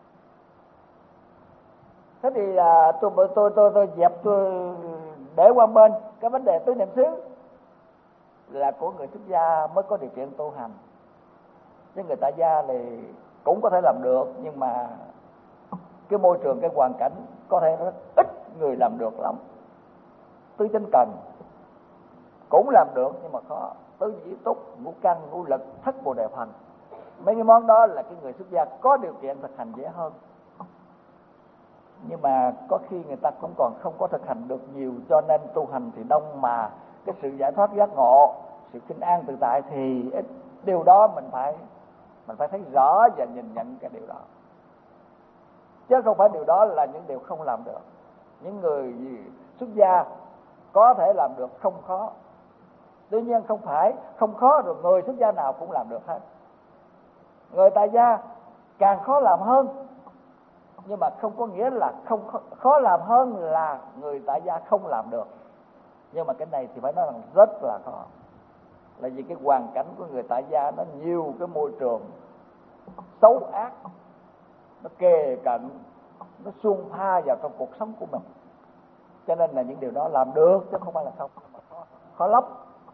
Thế thì à, tôi, tôi tôi tôi tôi dẹp tôi để qua bên cái vấn đề tứ niệm xứ là của người xuất gia mới có điều kiện tu hành, chứ người tại gia thì cũng có thể làm được, nhưng mà cái môi trường, cái hoàn cảnh có thể rất ít người làm được lắm. Tứ chánh cần cũng làm được nhưng mà khó. Tứ nhĩ túc, ngũ căn, ngũ lực, thất bồ đề phần, mấy cái món đó là cái người xuất gia có điều kiện thực hành dễ hơn. Nhưng mà có khi người ta cũng còn không có thực hành được nhiều, cho nên tu hành thì đông, mà cái sự giải thoát giác ngộ, sự kinh an tự tại thì ít. Điều đó mình phải mình phải thấy rõ và nhìn nhận cái điều đó, chứ không phải điều đó là những điều không làm được. Những người xuất gia có thể làm được, không khó. Tuy nhiên không phải không khó rồi người xuất gia nào cũng làm được hết. Người tại gia càng khó làm hơn, nhưng mà không có nghĩa là không khó, khó làm hơn là người tại gia không làm được. Nhưng mà cái này thì phải nói rằng rất là khó, là vì cái hoàn cảnh của người tại gia nó nhiều cái môi trường xấu ác, nó kề cận, nó xung pha vào trong cuộc sống của mình, cho nên là những điều đó làm được chứ không phải là không, khó, khó lắm.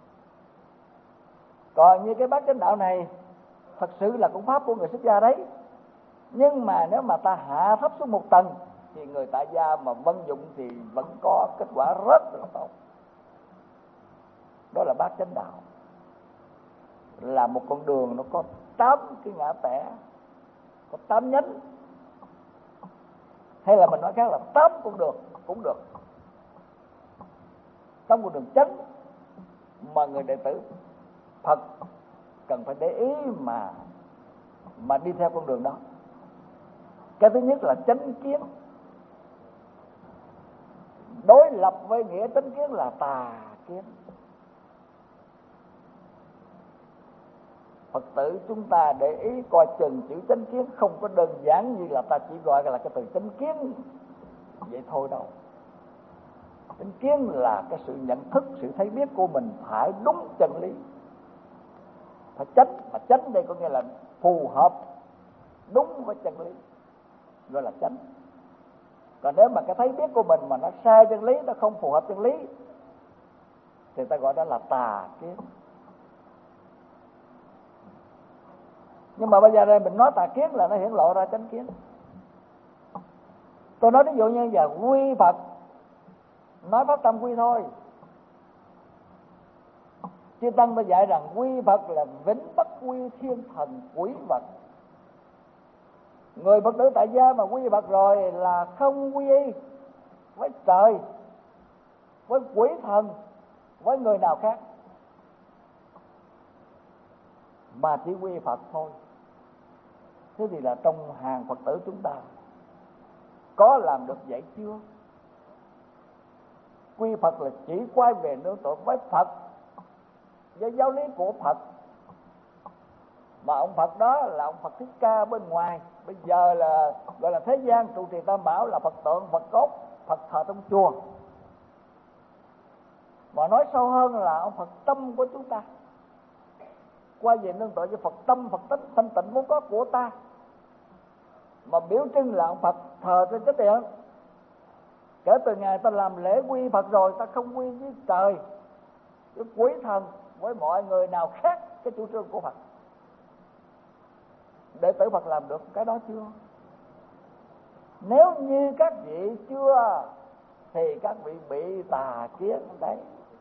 Còn như cái bát chánh đạo này thật sự là cũng pháp của người xuất gia đấy, nhưng mà nếu mà ta hạ thấp xuống một tầng thì người tại gia mà vận dụng thì vẫn có kết quả rất là tốt. Đó là bát chánh đạo, là một con đường nó có tám cái ngã tẻ, có tám nhánh, hay là mình nói khác là tám con đường cũng được, tám con đường chánh mà người đệ tử Phật cần phải để ý mà mà đi theo con đường đó. Cái thứ nhất là chánh kiến, đối lập với nghĩa chánh kiến là tà kiến. Phật tử chúng ta để ý coi chừng chữ chánh kiến không có đơn giản như là ta chỉ gọi là cái từ chánh kiến vậy thôi đâu. Chánh kiến là cái sự nhận thức, sự thấy biết của mình phải đúng chân lý, phải chánh. Mà chánh đây có nghĩa là phù hợp đúng với chân lý, gọi là chánh. Còn nếu mà cái thấy biết của mình mà nó sai chân lý, nó không phù hợp chân lý, thì ta gọi đó là tà kiến. Nhưng mà bây giờ đây mình nói tà kiến là nó hiển lộ ra chánh kiến. Tôi nói ví dụ như giờ quy Phật, nói pháp tâm quy thôi. Chư Tăng ta dạy rằng quy Phật là vĩnh bất quy thiên thần quỷ vật. Người Phật tử tại gia mà quy Phật rồi là không quy y với trời, với quỷ thần, với người nào khác, mà chỉ quy Phật thôi. Thế thì là trong hàng Phật tử chúng ta có làm được vậy chưa? Quy Phật là chỉ quay về nương tựa với Phật, với giáo lý của Phật. Mà ông Phật đó là ông Phật Thích Ca bên ngoài, bây giờ là gọi là thế gian trụ trì Tam Bảo là Phật tượng, Phật cốt, Phật thờ trong chùa. Mà nói sâu hơn là ông Phật tâm của chúng ta, quay về nương tựa với Phật tâm, Phật tính thanh tịnh vốn có của ta, mà biểu trưng là ông Phật thờ trên cái điện. Kể từ ngày ta làm lễ quy Phật rồi, ta không quy với trời, với quỷ thần, với mọi người nào khác cái chủ trương của Phật. Đệ tử Phật làm được cái đó chưa? Nếu như các vị chưa thì các vị bị tà kiến đấy.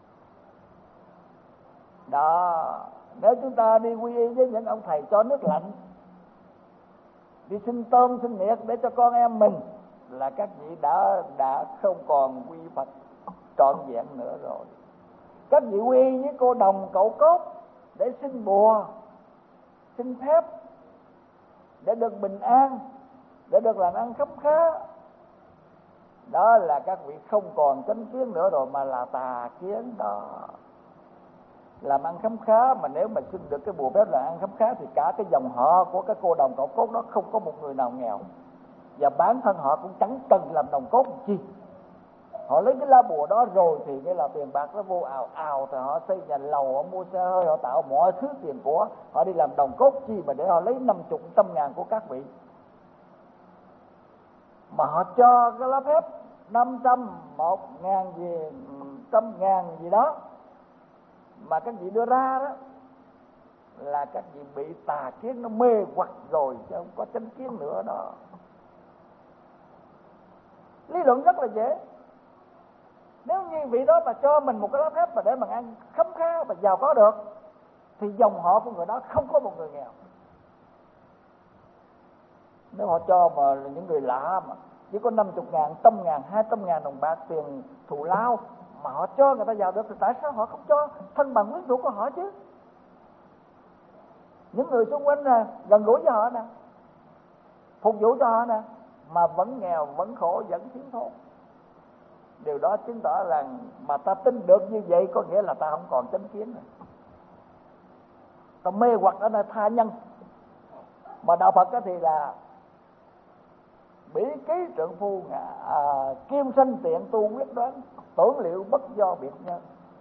Đó, nếu chúng ta đi quy y với những ông thầy cho nước lạnh, đi xin tôm xin miệt để cho con em mình, là các vị đã đã không còn quy Phật trọn vẹn nữa rồi. Các vị quy với cô đồng cậu cốt để xin bùa, xin phép, để được bình an, để được làm ăn khấm khá, đó là các vị không còn chánh kiến nữa rồi, mà là tà kiến đó. Làm ăn khấm khá, mà nếu mà xin được cái bùa phép là ăn khấm khá thì cả cái dòng họ của cái cô đồng cậu cốt đó không có một người nào nghèo, và bản thân họ cũng chẳng cần làm đồng cốt làm chi. Họ lấy cái lá bùa đó rồi thì nghĩa là tiền bạc nó vô ào ào, thì họ xây nhà lầu, họ mua xe hơi, họ tạo mọi thứ tiền của, họ đi làm đồng cốt chi mà để họ lấy năm chục trăm ngàn của các vị. Mà họ cho cái lá phép năm trăm, một ngàn gì, trăm ngàn gì đó mà các vị đưa ra đó, là các vị bị tà kiến nó mê hoặc rồi, chứ không có chánh kiến nữa đó. Lý luận rất là dễ. Nếu như vị đó mà cho mình một cái lá phép mà để mà ăn khấm khá và giàu có được, thì dòng họ của người đó không có một người nghèo. Nếu họ cho mà những người lạ mà chỉ có năm mươi ngàn, trăm ngàn, hai trăm ngàn đồng bạc tiền thù lao mà họ cho người ta giàu được, thì tại sao họ không cho thân bằng quyến thuộc của họ chứ? Những người xung quanh nè, gần gũi với họ nè, phục vụ cho họ nè, mà vẫn nghèo, vẫn khổ, vẫn thiếu thốn. Điều đó chứng tỏ là mà ta tin được như vậy có nghĩa là ta không còn chánh kiến rồi. Ta mê hoặc ở nơi tha nhân. Mà đạo Phật thì là bỉ ký trượng phu, à, kim sanh tiện tu quyết đoán, tưởng liệu bất do biệt nhân.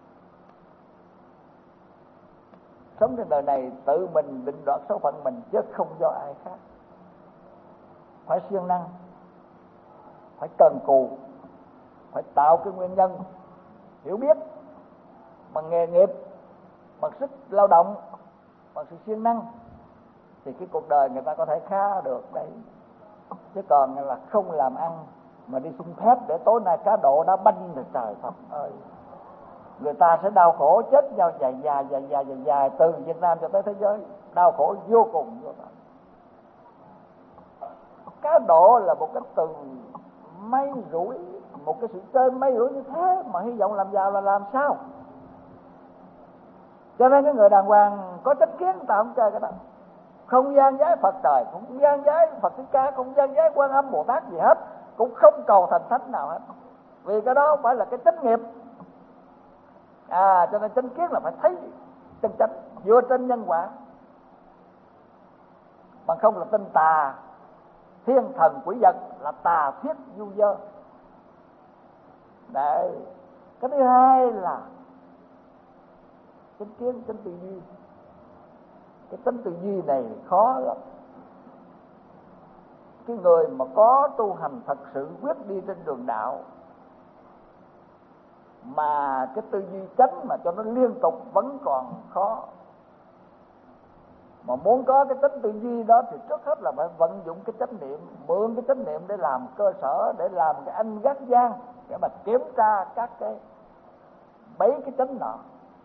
Sống trên đời này tự mình định đoạt số phận mình, chứ không do ai khác. Phải siêng năng, phải cần cù, phải tạo cái nguyên nhân, hiểu biết bằng nghề nghiệp, bằng sức lao động, bằng sự siêng năng, thì cái cuộc đời người ta có thể khá được đấy. Chứ còn là không làm ăn mà đi xin phép để tối nay cá độ đá banh thì trời Phật ơi, người ta sẽ đau khổ chết nhau dài dài dài dài dài dài từ Việt Nam cho tới thế giới, đau khổ vô cùng vô tận. Cá độ là một cái từ may rủi, một cái sự chơi may rủi như thế mà hy vọng làm giàu là làm sao? Cho nên cái người đàng hoàng có chánh kiến người ta không chơi cái đó, không gian giái Phật trời, không gian giái Phật Thích Ca, không gian giái Quan Âm Bồ Tát gì hết, cũng không cầu thành thánh nào hết, vì cái đó không phải là cái chánh nghiệp. À, cho nên chánh kiến là phải thấy chân chánh, dựa trên nhân quả, bằng không là tin tà thiên thần quỷ vật, là tà thiết du dơ. Đấy. Cái thứ hai là chánh kiến, chánh tư duy. Cái chánh tư duy này khó lắm. Cái người mà có tu hành thật sự quyết đi trên đường đạo, mà cái tư duy chánh mà cho nó liên tục vẫn còn khó. Mà muốn có cái chánh tư duy đó thì trước hết là phải vận dụng cái chánh niệm, mượn cái chánh niệm để làm cơ sở, để làm cái anh gác giang, để mà kiểm tra các cái bấy cái chánh nọ.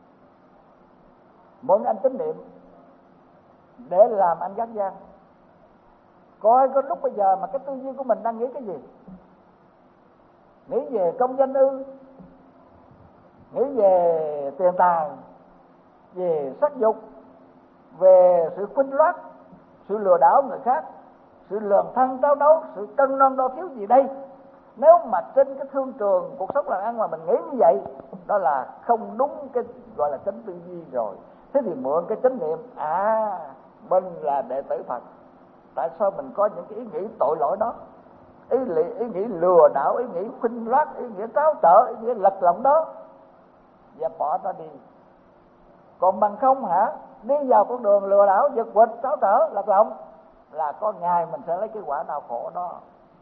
Mượn anh chánh niệm để làm anh gác giang, coi có lúc bây giờ mà cái tư duy của mình đang nghĩ cái gì. Nghĩ về công danh ư, nghĩ về tiền tài, về sắc dục, về sự khuynh loát, sự lừa đảo người khác, sự lường thăng trao đấu, sự cân non đo thiếu gì đây? Nếu mà trên cái thương trường cuộc sống làm ăn mà mình nghĩ như vậy, đó là không đúng cái gọi là chánh tư duy rồi. Thế thì mượn cái chánh niệm, à mình là đệ tử Phật, tại sao mình có những cái ý nghĩ tội lỗi đó, ý, ý nghĩ lừa đảo, ý nghĩ khuynh loát, ý nghĩ tráo trở, ý nghĩ lật lọng đó, và bỏ nó đi. Còn bằng không hả, đi vào con đường lừa đảo, giật quịch, tráo trở, lật lọng, là có ngày mình sẽ lấy cái quả đau khổ đó.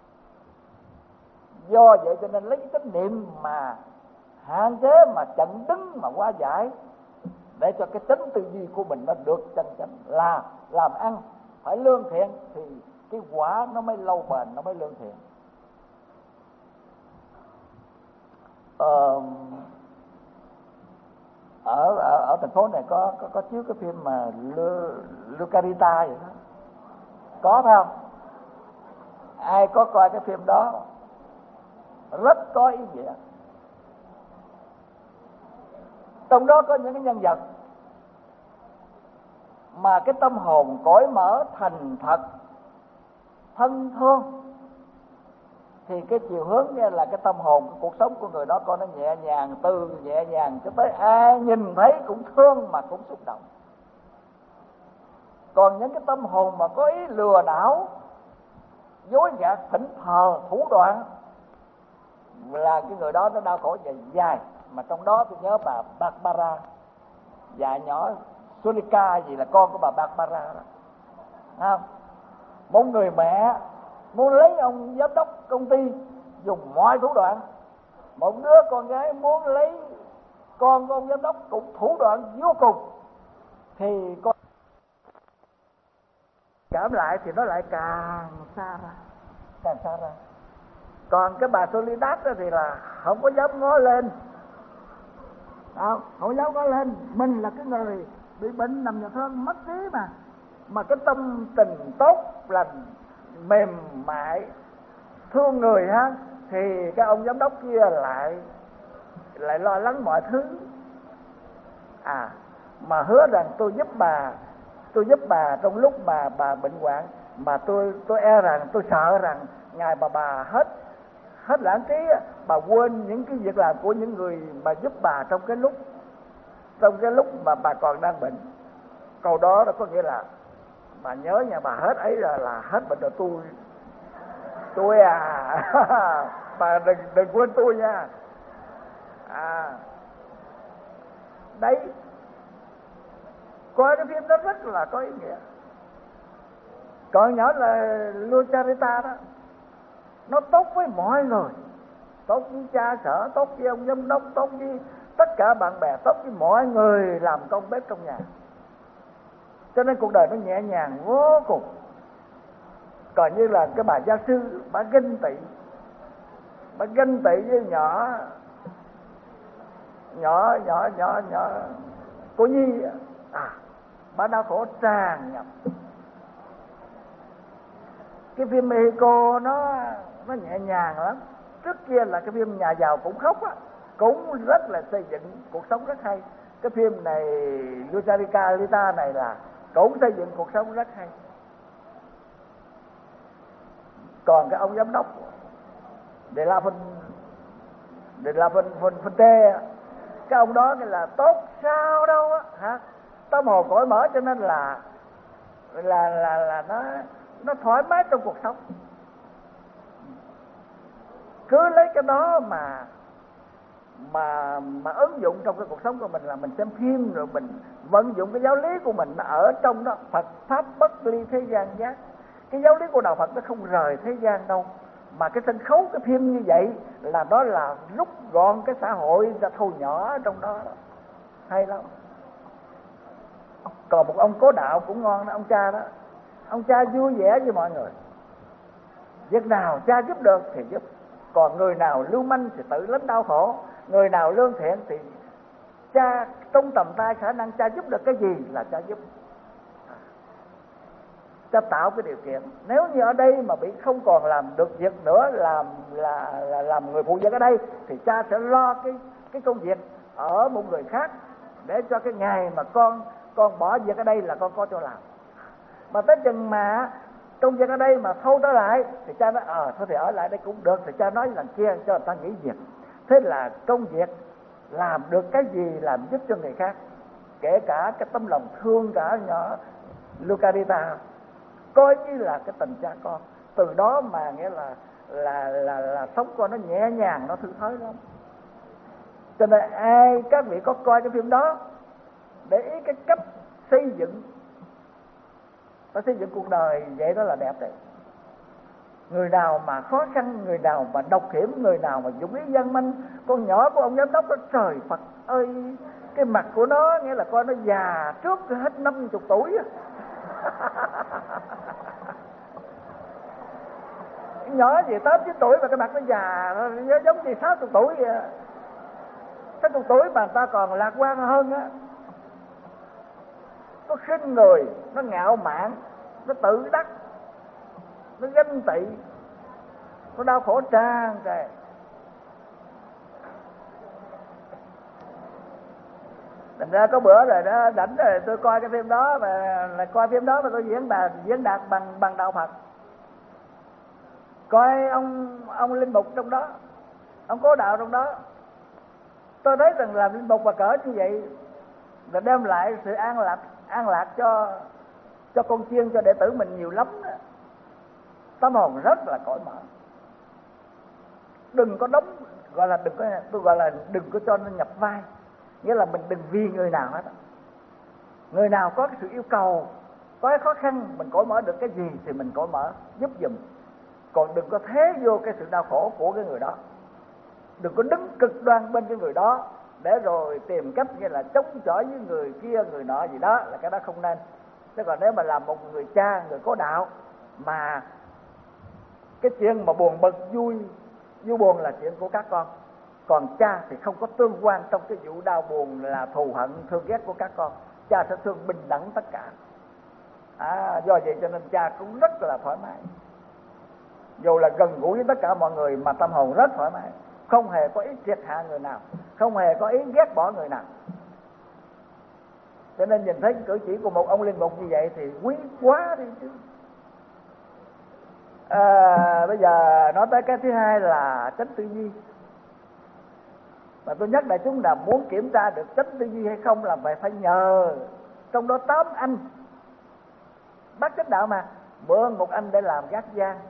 Do vậy cho nên lấy cái chánh niệm mà hạn chế, mà chặn đứng, mà hóa giải, để cho cái tính tư duy của mình nó được chân chánh. Là làm ăn phải lương thiện thì cái quả nó mới lâu bền, nó mới lương thiện. ờ, ở, ở ở thành phố này có có có chiếu cái phim mà Lucarita vậy đó, có phải không? Ai có coi cái phim đó? Rất có ý nghĩa. Trong đó có những cái nhân vật mà cái tâm hồn cởi mở, thành thật, thân thương, thì cái chiều hướng nghe là cái tâm hồn, cái cuộc sống của người đó coi nó nhẹ nhàng, từ nhẹ nhàng cho tới ai nhìn thấy cũng thương mà cũng xúc động. Còn những cái tâm hồn mà có ý lừa đảo, dối gạt, thỉnh thờ, thủ đoạn, là cái người đó nó đau khổ dài dài. Mà trong đó tôi nhớ bà Barbara, dạ nhỏ Sulika gì là con của bà Barbara đó, không? Một người mẹ muốn lấy ông giám đốc công ty dùng mọi thủ đoạn. Một đứa con gái muốn lấy con của ông giám đốc cũng thủ đoạn vô cùng. Thì con cảm lại thì nó lại càng xa ra, càng xa ra. Còn cái bà Soledad thì là không có dám ngó lên, không, không dám ngó lên. Mình là cái người bị bệnh nằm nhà thương mất trí mà, mà cái tâm tình tốt lành, mềm mại, thương người ha, thì cái ông giám đốc kia lại lại lo lắng mọi thứ. À, mà hứa rằng tôi giúp bà, tôi giúp bà trong lúc mà bà bệnh hoạn, mà tôi tôi e rằng, tôi sợ rằng ngày mà bà hết hết lãng trí, bà quên những cái việc làm của những người mà giúp bà trong cái lúc trong cái lúc mà bà còn đang bệnh. Câu đó đó có nghĩa là bà nhớ nha, bà hết ấy là là hết bệnh rồi, tôi tôi à bà đừng đừng quên tôi nha. À đấy, coi cái phim đó rất là có ý nghĩa. Còn nhỏ là Lucarita đó, nó tốt với mọi người, tốt với cha sở, tốt với ông giám đốc, tốt với tất cả bạn bè, tốt với mọi người làm công bếp trong nhà. Cho nên cuộc đời nó nhẹ nhàng vô cùng. Còn như là cái bà gia sư, bà ganh tị, bà ganh tị với nhỏ nhỏ nhỏ nhỏ nhỏ cô Nhi, à, bà đau khổ tràn ngập. Cái phim Mexico nó nó nhẹ nhàng lắm. Trước kia là cái phim Nhà Giàu Cũng Khóc á, cũng rất là xây dựng cuộc sống rất hay. Cái phim này Lucarita này là cũng xây dựng cuộc sống rất hay. Còn cái ông giám đốc De La Fuente, De La Fuente, cái ông đó là tốt sao đâu á hả? Tâm hồn cởi mở, cho nên là là là là nó nó thoải mái trong cuộc sống. Cứ lấy cái đó mà mà mà ứng dụng trong cái cuộc sống của mình, là mình xem phim rồi mình vận dụng cái giáo lý của mình ở trong đó. Phật pháp bất ly thế gian giác. Cái giáo lý của đạo Phật nó không rời thế gian đâu. Mà cái sân khấu, cái phim như vậy là đó là rút gọn cái xã hội ra thâu nhỏ trong đó, hay lắm. Còn một ông cố đạo cũng ngon đó, ông cha đó. Ông cha vui vẻ với mọi người, việc nào cha giúp được thì giúp. Còn người nào lưu manh thì tự lãnh đau khổ, người nào lương thiện thì cha trong tầm tay khả năng cha giúp được cái gì là cha giúp, cha tạo cái điều kiện. Nếu như ở đây mà bị không còn làm được việc nữa, làm là, là làm người phụ việc ở đây, thì cha sẽ lo cái cái công việc ở một người khác, để cho cái ngày mà con con bỏ việc ở đây là con có chỗ làm. Mà tới chừng mà công việc ở đây mà thâu trở lại thì cha nói ờ à, thôi thì ở lại đây cũng được, thì cha nói lần kia cho người ta nghỉ việc. Thế là công việc làm được cái gì làm giúp cho người khác, kể cả cái tấm lòng thương cả nhỏ Lucarita, coi như là cái tình cha con. Từ đó mà nghĩa là là là là sống con nó nhẹ nhàng, nó thư thái lắm. Cho nên ai các vị có coi cái phim đó, để ý cái cách xây dựng, ta xây dựng cuộc đời vậy đó là đẹp đấy. Người nào mà khó khăn, người nào mà độc hiểm, người nào mà dũng ý gian manh. Con nhỏ của ông giám đốc đó, trời Phật ơi, cái mặt của nó nghĩa là coi nó già trước hết năm chục tuổi. Nhỏ gì tám chín tuổi mà cái mặt nó già, nó giống như sáu chục tuổi vậy. Tới một tuổi mà ta còn lạc quan hơn á. Nó khinh người, nó ngạo mạn, nó tự đắc, nó ganh tị, nó đau khổ tràn trề. Thành ra có bữa rồi đó, rảnh rồi tôi coi cái phim đó, mà là coi phim đó mà tôi diễn đạt diễn đạt bằng bằng đạo Phật. Coi ông ông linh mục trong đó, ông Cố Đạo trong đó, tôi thấy rằng làm linh mục và cỡ như vậy là đem lại sự an lạc an lạc cho cho con chiên, cho đệ tử mình nhiều lắm đó. Tâm hồn rất là cởi mở. Đừng có đóng, gọi là đừng có, tôi gọi là đừng có cho nó nhập vai, nghĩa là mình đừng vì người nào hết. Người nào có cái sự yêu cầu, có cái khó khăn, mình cởi mở được cái gì thì mình cởi mở giúp giùm. Còn đừng có thế vô cái sự đau khổ của cái người đó. Đừng có đứng cực đoan bên cái người đó để rồi tìm cách như là chống chọi với người kia, người nọ gì đó, là cái đó không nên. Chứ còn nếu mà làm một người cha, người có đạo, mà cái chuyện mà buồn bực vui vui buồn là chuyện của các con, còn cha thì không có tương quan trong cái vụ đau buồn là thù hận thương ghét của các con. Cha sẽ thương bình đẳng tất cả. À, do vậy cho nên cha cũng rất là thoải mái, dù là gần gũi với tất cả mọi người mà tâm hồn rất thoải mái, không hề có ý triệt hạ người nào, không hề có ý ghét bỏ người nào. Cho nên nhìn thấy cử chỉ của một ông linh mục như vậy thì quý quá đi chứ. À, bây giờ nói tới cái thứ hai là chánh tư duy. Mà tôi nhắc đại chúng là muốn kiểm tra được chánh tư duy hay không là phải phải nhờ trong đó tám anh bác chánh đạo mà mượn một anh để làm gác gian,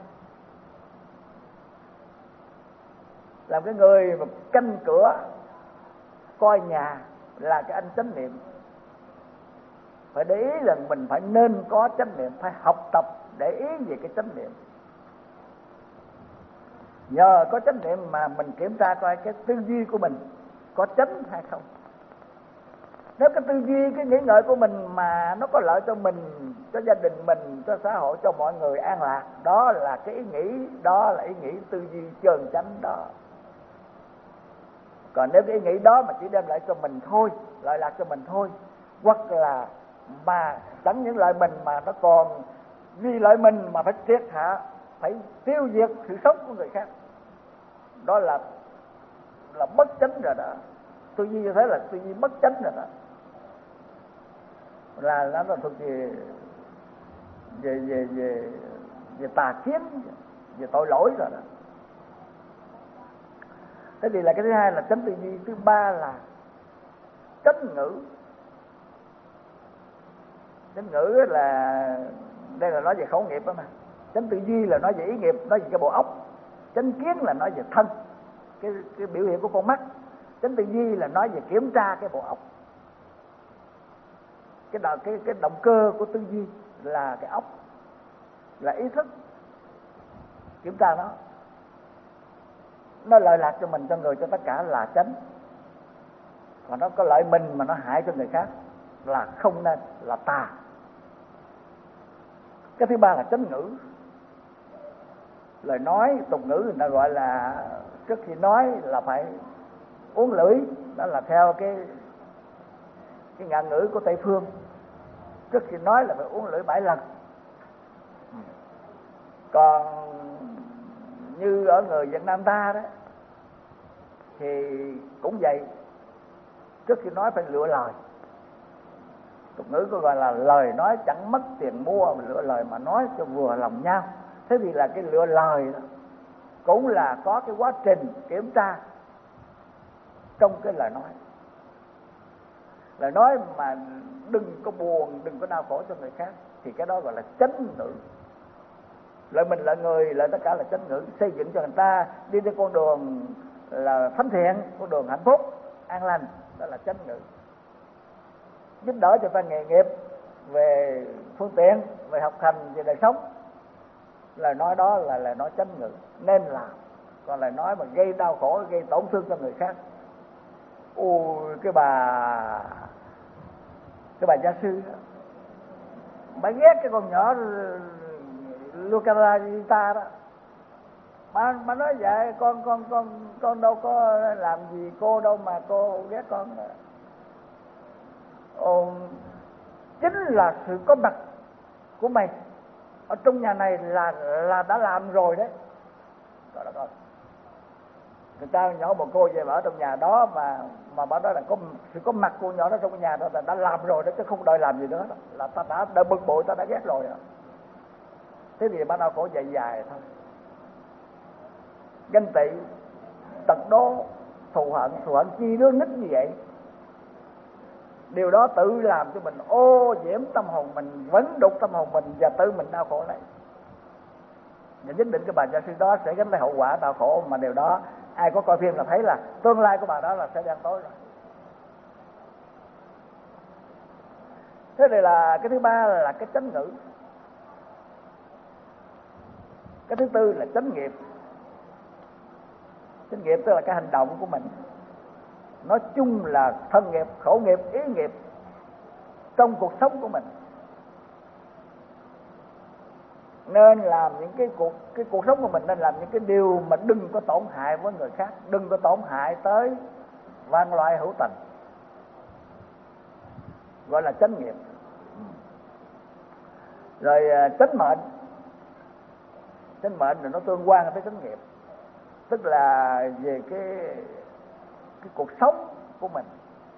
làm cái người mà canh cửa coi nhà, là cái anh chánh niệm. Phải để ý là mình phải nên có chánh niệm, phải học tập để ý về cái chánh niệm. Nhờ có chánh niệm mà mình kiểm tra coi cái tư duy của mình có chánh hay không. Nếu cái tư duy, cái nghĩ ngợi của mình mà nó có lợi cho mình, cho gia đình mình, cho xã hội, cho mọi người an lạc, đó là cái ý nghĩ, đó là ý nghĩ tư duy chân chánh đó. Còn nếu cái ý nghĩ đó mà chỉ đem lại cho mình thôi, lợi lạc cho mình thôi, hoặc là mà chẳng những lợi mình mà nó còn vì lợi mình mà phải triệt hạ, phải tiêu diệt sự sống của người khác, đó là là bất chánh rồi đó. Tư duy như thế là tư duy bất chánh rồi đó, là nó là thuộc về về về về về tà kiến, về tội lỗi rồi đó. Thế thì là cái thứ hai là chánh tư duy. Thứ ba là chánh ngữ. Chánh ngữ là đây là nói về khẩu nghiệp đó mà. Chánh tư duy là nói về ý nghiệp, nói về cái bộ óc. Chánh kiến là nói về thân, cái cái biểu hiện của con mắt. Chánh tư duy là nói về kiểm tra cái bộ óc. Cái động, cái cái động cơ của tư duy là cái óc, là ý thức, kiểm tra nó, nó lợi lạc cho mình, cho người, cho tất cả là chánh. Còn nó có lợi mình mà nó hại cho người khác là không nên, là tà. Cái thứ ba là chánh ngữ. Lời nói tục ngữ người ta gọi là trước khi nói là phải uốn lưỡi, đó là theo cái cái ngạn ngữ của Tây phương. Trước khi nói là phải uốn lưỡi bảy lần. Còn như ở người Việt Nam ta đó thì cũng vậy, trước khi nói phải lựa lời. Tục ngữ có gọi là lời nói chẳng mất tiền mua, lựa lời mà nói cho vừa lòng nhau. Thế thì là cái lựa lời đó cũng là có cái quá trình kiểm tra trong cái lời nói. Lời nói mà đừng có buồn, đừng có đau khổ cho người khác thì cái đó gọi là chánh ngữ. Lợi mình, lợi người, lợi tất cả là chánh ngữ. Xây dựng cho người ta đi trên con đường là thánh thiện, con đường hạnh phúc, an lành, đó là chánh ngữ. Giúp đỡ cho ta nghề nghiệp, về phương tiện, về học hành, về đời sống. Lời nói đó là lời nói chánh ngữ, nên làm. Còn lời nói mà gây đau khổ, gây tổn thương cho người khác, ôi cái bà cái bà gia sư đó, bà ghét cái con nhỏ Lucalita đó, Mà mà nói vậy con con con con đâu có làm gì cô đâu mà cô ghét con. Ồ, chính là sự có mặt của mày ở trong nhà này là là đã làm rồi đấy. Đó là con. Người ta nhỏ một cô về ở trong nhà đó mà mà bảo đó là có sự có mặt cô nhỏ đó trong cái nhà đó là đã làm rồi đó, chứ không đòi làm gì nữa đó. Là ta đã đã bực bội, ta đã ghét rồi đó. Thế thì bắt đầu khổ dài dài thôi. Ganh tị, tật đố, thù hận, thù hận chi đứa nít như vậy. Điều đó tự làm cho mình ô nhiễm tâm hồn mình, vấn đục tâm hồn mình và tự mình đau khổ lấy. Và nhất định cái bà gia sư đó sẽ gánh lấy hậu quả đau khổ, mà điều đó ai có coi phim là thấy là tương lai của bà đó là sẽ đen tối rồi. Thế này là cái thứ ba là cái chánh ngữ. Cái thứ tư là chánh nghiệp. Chánh nghiệp tức là cái hành động của mình. Nói chung là thân nghiệp, khẩu nghiệp, ý nghiệp trong cuộc sống của mình. Nên làm những cái cuộc cái cuộc sống của mình nên làm những cái điều mà đừng có tổn hại với người khác, đừng có tổn hại tới vạn loại hữu tình, gọi là chánh nghiệp. Rồi chánh mệnh. Chánh mệnh là nó tương quan với chánh nghiệp, tức là về cái cái cuộc sống của mình.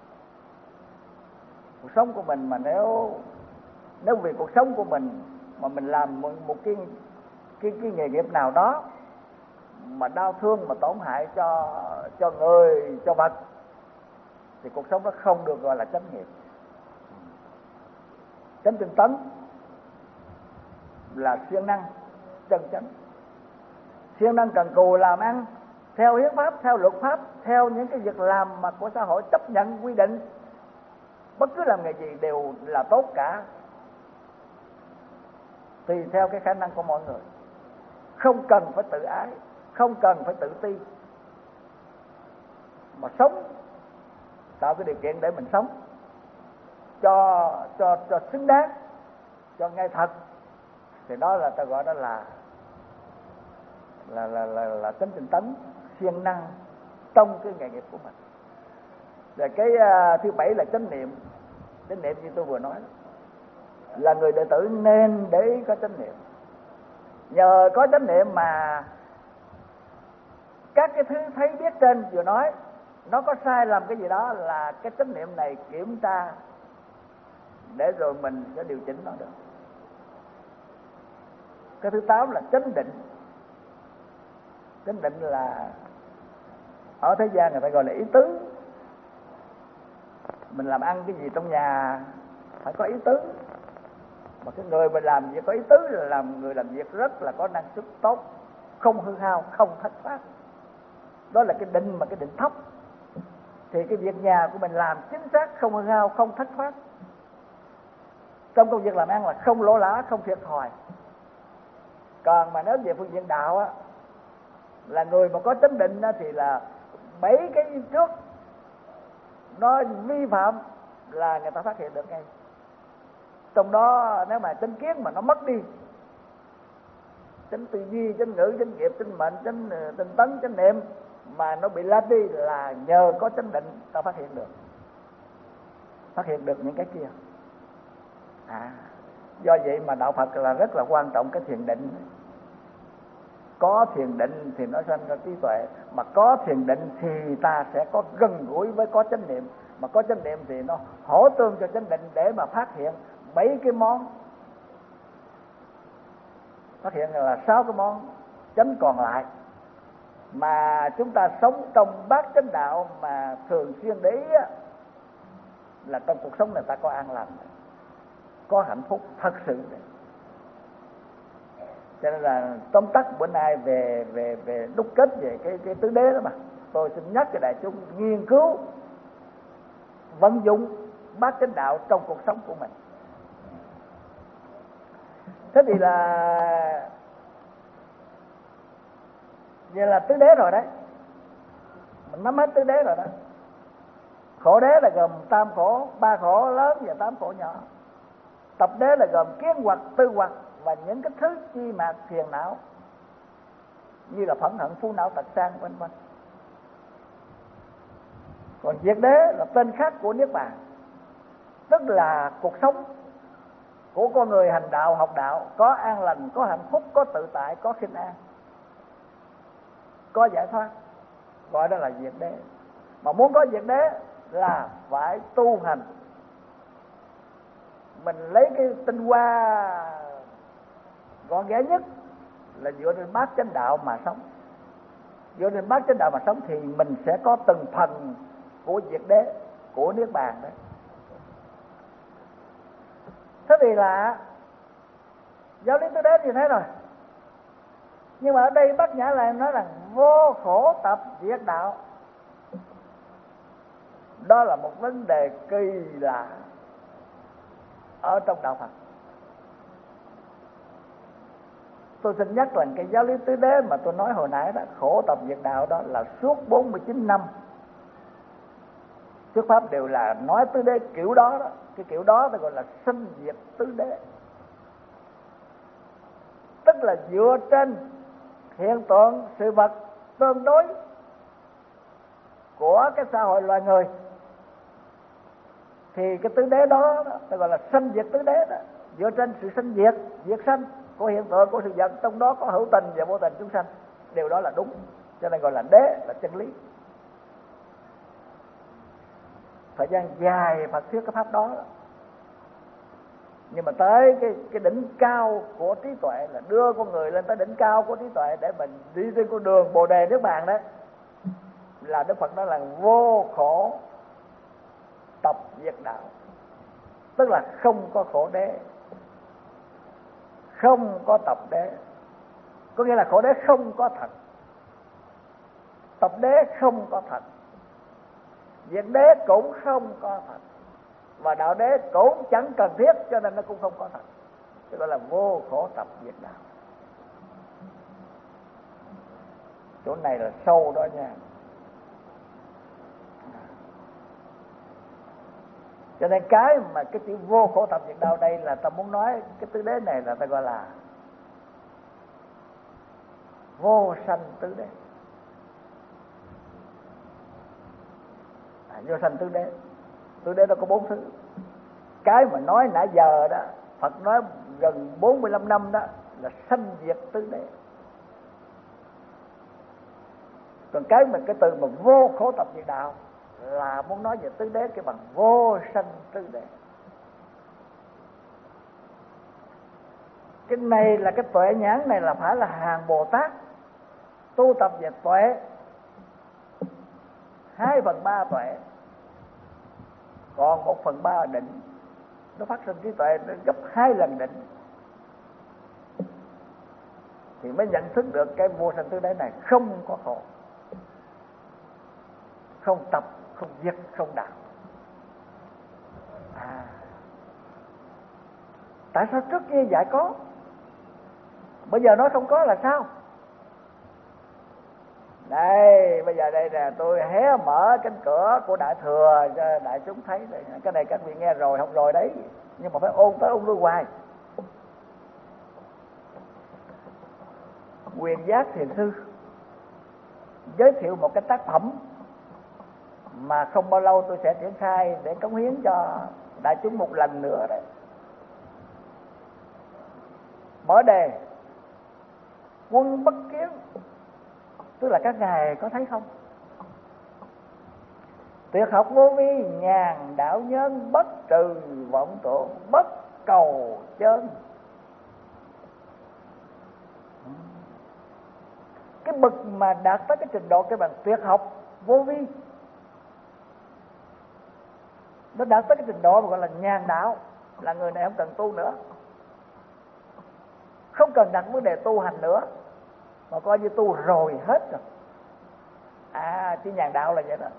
Cuộc sống của mình mà nếu nếu vì cuộc sống của mình mà mình làm một, một cái cái cái nghề nghiệp nào đó mà đau thương mà tổn hại cho cho người, cho vật, thì cuộc sống đó không được gọi là chánh nghiệp. Chánh tinh tấn là siêng năng chân chánh, siêng năng cần cù làm ăn theo hiến pháp, theo luật pháp, theo những cái việc làm mà của xã hội chấp nhận quy định. Bất cứ làm nghề gì đều là tốt cả, tùy theo cái khả năng của mọi người. Không cần phải tự ái, không cần phải tự ti, mà sống tạo cái điều kiện để mình sống cho cho cho xứng đáng, cho ngay thật, thì đó là ta gọi đó là là là là, là chánh tinh tấn, siêng năng trong cái nghề nghiệp của mình. Rồi cái uh, thứ bảy là chánh niệm. Chánh niệm như tôi vừa nói là người đệ tử nên để ý có chánh niệm. Nhờ có chánh niệm mà các cái thứ thấy biết trên vừa nói nó có sai lầm cái gì đó là cái chánh niệm này kiểm tra để rồi mình sẽ điều chỉnh nó được. Cái thứ tám là chánh định. Chánh định là ở thế gian người ta gọi là ý tứ. Mình làm ăn cái gì trong nhà phải có ý tứ. Mà cái người mình làm việc có ý tứ là làm người làm việc rất là có năng suất tốt, không hư hao, không thất thoát. Đó là cái định, mà cái định thấp thì cái việc nhà của mình làm chính xác, không hư hao, không thất thoát. Trong công việc làm ăn là không lỗ lã, không thiệt thòi. Còn mà nếu về phương diện đạo á, là người mà có chánh định á, thì là mấy cái trước nó vi phạm là người ta phát hiện được ngay. Trong đó nếu mà chánh kiến mà nó mất đi, chánh tư duy, chánh ngữ, chánh nghiệp, chánh mệnh, chánh tinh tấn, chánh niệm mà nó bị lát đi là nhờ có chánh định ta phát hiện được, phát hiện được những cái kia. À, do vậy mà đạo Phật là rất là quan trọng cái thiền định. Có thiền định thì nó sanh ra trí tuệ, mà có thiền định thì ta sẽ có gần gũi với có chánh niệm, mà có chánh niệm thì nó hỗ tương cho chánh định để mà phát hiện bảy cái món, phát hiện là sáu cái món chánh còn lại. Mà chúng ta sống trong bát chánh đạo mà thường xuyên để ý á, là trong cuộc sống này ta có an lành, có hạnh phúc thật sự. Cho nên là tóm tắt bữa nay về về về đúc kết về cái cái tứ đế đó, mà tôi xin nhắc cho đại chúng nghiên cứu vận dụng bát chánh đạo trong cuộc sống của mình. Thế thì là vậy là tứ đế rồi đấy, mình nắm hết tứ đế rồi đó. Khổ đế là gồm tam khổ, ba khổ lớn và tám khổ nhỏ. Tập đế là gồm kiến hoặc, tư hoặc và những cái thứ chi mạt phiền não. như là phẫn hận, phú não, tật sang vân vân. Còn diệt đế là tên khác của niết bàn, tức là cuộc sống của con người hành đạo, học đạo có an lành, có hạnh phúc, có tự tại, có khinh an, có giải thoát, gọi đó là diệt đế. Mà muốn có diệt đế là phải tu hành. Mình lấy cái tinh hoa gọn ghẽ nhất là dựa trên bát chánh đạo mà sống. Dựa trên bát chánh đạo mà sống thì mình sẽ có từng phần của diệt đế, của niết bàn đấy. Thế thì là giáo lý tứ đế như thế rồi. Nhưng mà ở đây Bát Nhã lại nói rằng vô khổ tập diệt đạo. Đó là một vấn đề kỳ lạ ở trong đạo Phật. Tôi xin nhắc là cái giáo lý tứ đế mà tôi nói hồi nãy đó, khổ tập diệt đạo đó là suốt bốn mươi chín năm thuyết pháp đều là nói tứ đế kiểu đó đó. Cái kiểu đó tôi gọi là sanh diệt tứ đế. Tức là dựa trên hiện tượng sự vật tương đối của cái xã hội loài người thì cái tứ đế đó, đó tôi gọi là sanh diệt tứ đế đó. Dựa trên sự sanh diệt, diệt sanh của hiện tượng, của sự vật, trong đó có hữu tình và vô tình chúng sanh, điều đó là đúng, cho nên gọi là đế, là chân lý. Thời gian dài Phật thuyết cái pháp đó, đó. Nhưng mà tới cái, cái đỉnh cao của trí tuệ là đưa con người lên tới đỉnh cao của trí tuệ để mình đi trên con đường Bồ Đề Niết Bàn đó, là Đức Phật nói là vô khổ tập diệt đạo. Tức là không có khổ đế, không có tập đế. Có nghĩa là khổ đế không có thật, tập đế không có thật, diệt đế cũng không có thật, và đạo đế cũng chẳng cần thiết, cho nên nó cũng không có thật. Thế gọi là vô khổ tập diệt đạo. Chỗ này là sâu đó nha. Cho nên cái mà cái chữ vô khổ tập diệt đạo đây là ta muốn nói cái tứ đế này là ta gọi là vô sanh tứ đế. À, vô sanh tứ đế. Tứ đế nó có bốn thứ. Cái mà nói nãy giờ đó, Phật nói gần bốn mươi lăm năm đó là sanh diệt tứ đế. Còn cái mà cái từ mà vô khổ tập diệt đạo là muốn nói về tứ đế cái bằng vô sanh tứ đế. Cái này là cái tuệ nhãn này là phải là hàng Bồ Tát tu tập về tuệ, hai phần ba tuệ, còn một phần ba định. Nó phát sinh trí tuệ nó gấp hai lần định thì mới nhận thức được cái vô sanh tứ đế này không có khổ, không tập, không diệt, không đạo. À, tại sao trước kia dạy có, bây giờ nói không có là sao? Đây, bây giờ đây nè, tôi hé mở cánh cửa của Đại Thừa cho đại chúng thấy. Cái này các vị nghe rồi, không rồi đấy, nhưng mà phải ôn tới ôn lui hoài. Quyền Giác Thiền Sư giới thiệu một cái tác phẩm mà không bao lâu tôi sẽ triển khai để cống hiến cho đại chúng một lần nữa đấy. Mở đề Quân Bất Kiến, tức là các ngài có thấy không? Tuyệt học vô vi, nhàn đạo nhân, bất trừ vọng tổ, bất cầu chân. Cái bậc mà đạt tới cái trình độ cái bằng tuyệt học vô vi, nó đạt tới cái trình độ mà gọi là nhàn đạo, là người này không cần tu nữa, không cần đặt vấn đề tu hành nữa, mà coi như tu rồi hết rồi. À, chỉ nhàn đạo là vậy đó.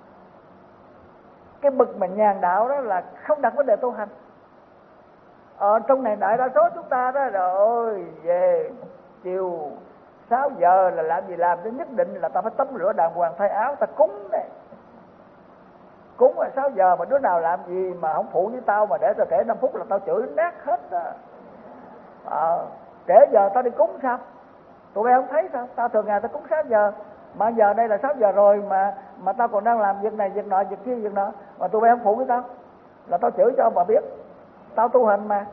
Cái bậc mà nhàn đạo đó là không đặt vấn đề tu hành. Ở trong này đại đa số chúng ta đó, rồi về chiều sáu giờ là làm gì làm, cho nhất định là ta phải tắm rửa đàng hoàng, thay áo, ta cúng đấy. Cúng là sáu giờ mà đứa nào làm gì mà không phụ với tao mà để tao trễ năm phút là tao chửi nát hết à. À, trễ giờ tao đi cúng sao? Tụi bay không thấy sao? Tao thường ngày tao cúng sáu giờ, mà giờ đây là sáu giờ rồi mà mà tao còn đang làm việc này việc nọ việc kia việc nọ, mà tụi bay không phụ với tao, là tao chửi cho ông bà biết. Tao tu hành mà.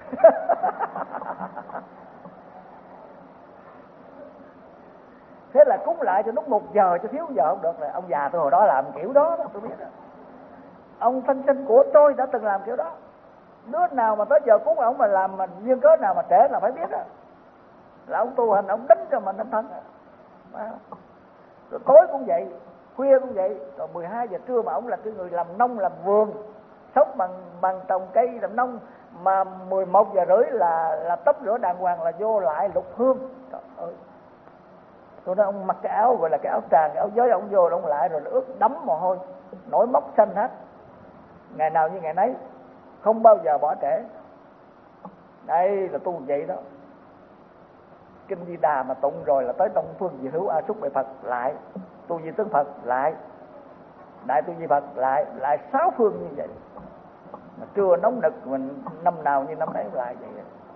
Thế là cúng lại cho đúng một giờ, cho thiếu giờ không được. Là ông già tôi hồi đó làm kiểu đó, đó tôi biết đó. Ông thân sinh của tôi đã từng làm kiểu đó. Đứa nào mà tới giờ cúng ông mà làm mà duyên cớ nào mà trễ là phải biết đó. Là ông tu hành, ông đánh cho mình anh thân. Rồi tối cũng vậy, khuya cũng vậy. Rồi mười hai giờ trưa mà ông là cái người làm nông làm vườn, sống bằng bằng trồng cây làm nông, mà mười một giờ rưỡi là là tắm rửa đàng hoàng là vô lại lục hương. Trời ơi. Tôi nói ông mặc cái áo gọi là cái áo tràng, cái áo giới, ông vô ông lại rồi ướt đẫm mồ hôi, nổi mốc xanh hết. Ngày nào như ngày nấy, không bao giờ bỏ trễ. Đây là tu vậy đó. Kinh Di Đà mà tụng rồi là tới Đông Phương Diệu Hữu A Xúc Bệ Phật lại, tu Di Tướng Phật lại, Đại Tu Di Phật lại, lại sáu phương như vậy. Mà trưa nóng nực mình năm nào như năm đấy lại vậy.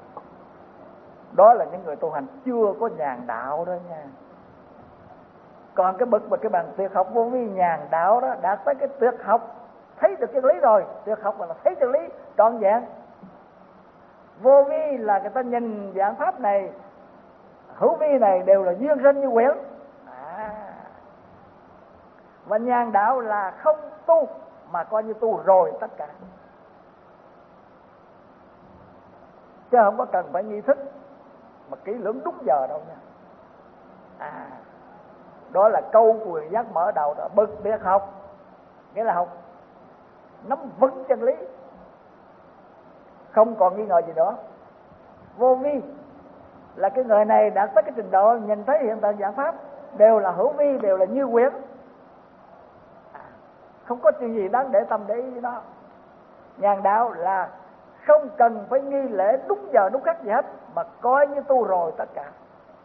Đó là những người tu hành chưa có nhàn đạo đó nha. Còn cái bậc mà cái bằng tuyệt học vô vi nhàn đạo đó, đạt tới cái tuyệt học thấy được chân lý rồi. Tuyệt học là thấy chân lý trọn vẹn. Vô vi là người ta nhìn dạng pháp này, hữu vi này đều là duyên sinh như quyển. À. Và nhàn đạo là không tu mà coi như tu rồi tất cả, chứ không có cần phải nghi thức mà kỹ lưỡng đúng giờ đâu nha. À, đó là câu quyền giác mở đầu đó. Bậc tuyệt học nghĩa là học nắm vững chân lý, không còn nghi ngờ gì nữa. Vô vi là cái người này đạt tới cái trình độ nhìn thấy hiện tượng dạng pháp đều là hữu vi, đều là như quyển, à, không có chuyện gì đáng để tâm để ý với nó. Nhàn đạo là không cần phải nghi lễ đúng giờ đúng khắc gì hết, mà coi như tu rồi tất cả.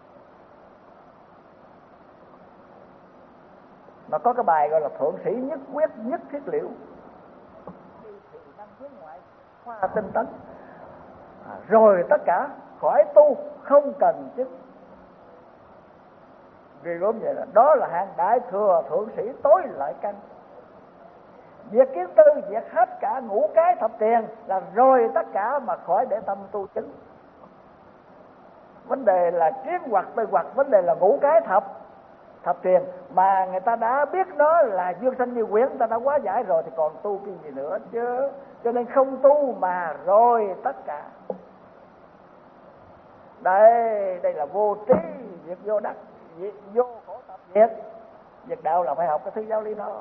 Mà có cái bài gọi là thượng sĩ nhất quyết nhất thiết liệu, thì năng hướng ngoại khoa tinh tấn, à, rồi tất cả khỏi tu không cần chứng. Vì gốm vậy là đó là hạng đại thừa thượng sĩ tối lợi căn. Việc kiến tư, việc hết cả ngũ cái thập tiền là rồi tất cả mà khỏi để tâm tu chứng. Vấn đề là kiến hoặc tư hoặc, vấn đề là ngũ cái thập thập tiền mà người ta đã biết nó là dương sanh như quyển, người ta đã quá giải rồi thì còn tu cái gì nữa chứ. Cho nên không tu mà rồi tất cả. Đây, đây là vô trí, việc vô đắc, việc vô khổ tập việc. Việc đạo là phải học cái thứ giáo lý đó.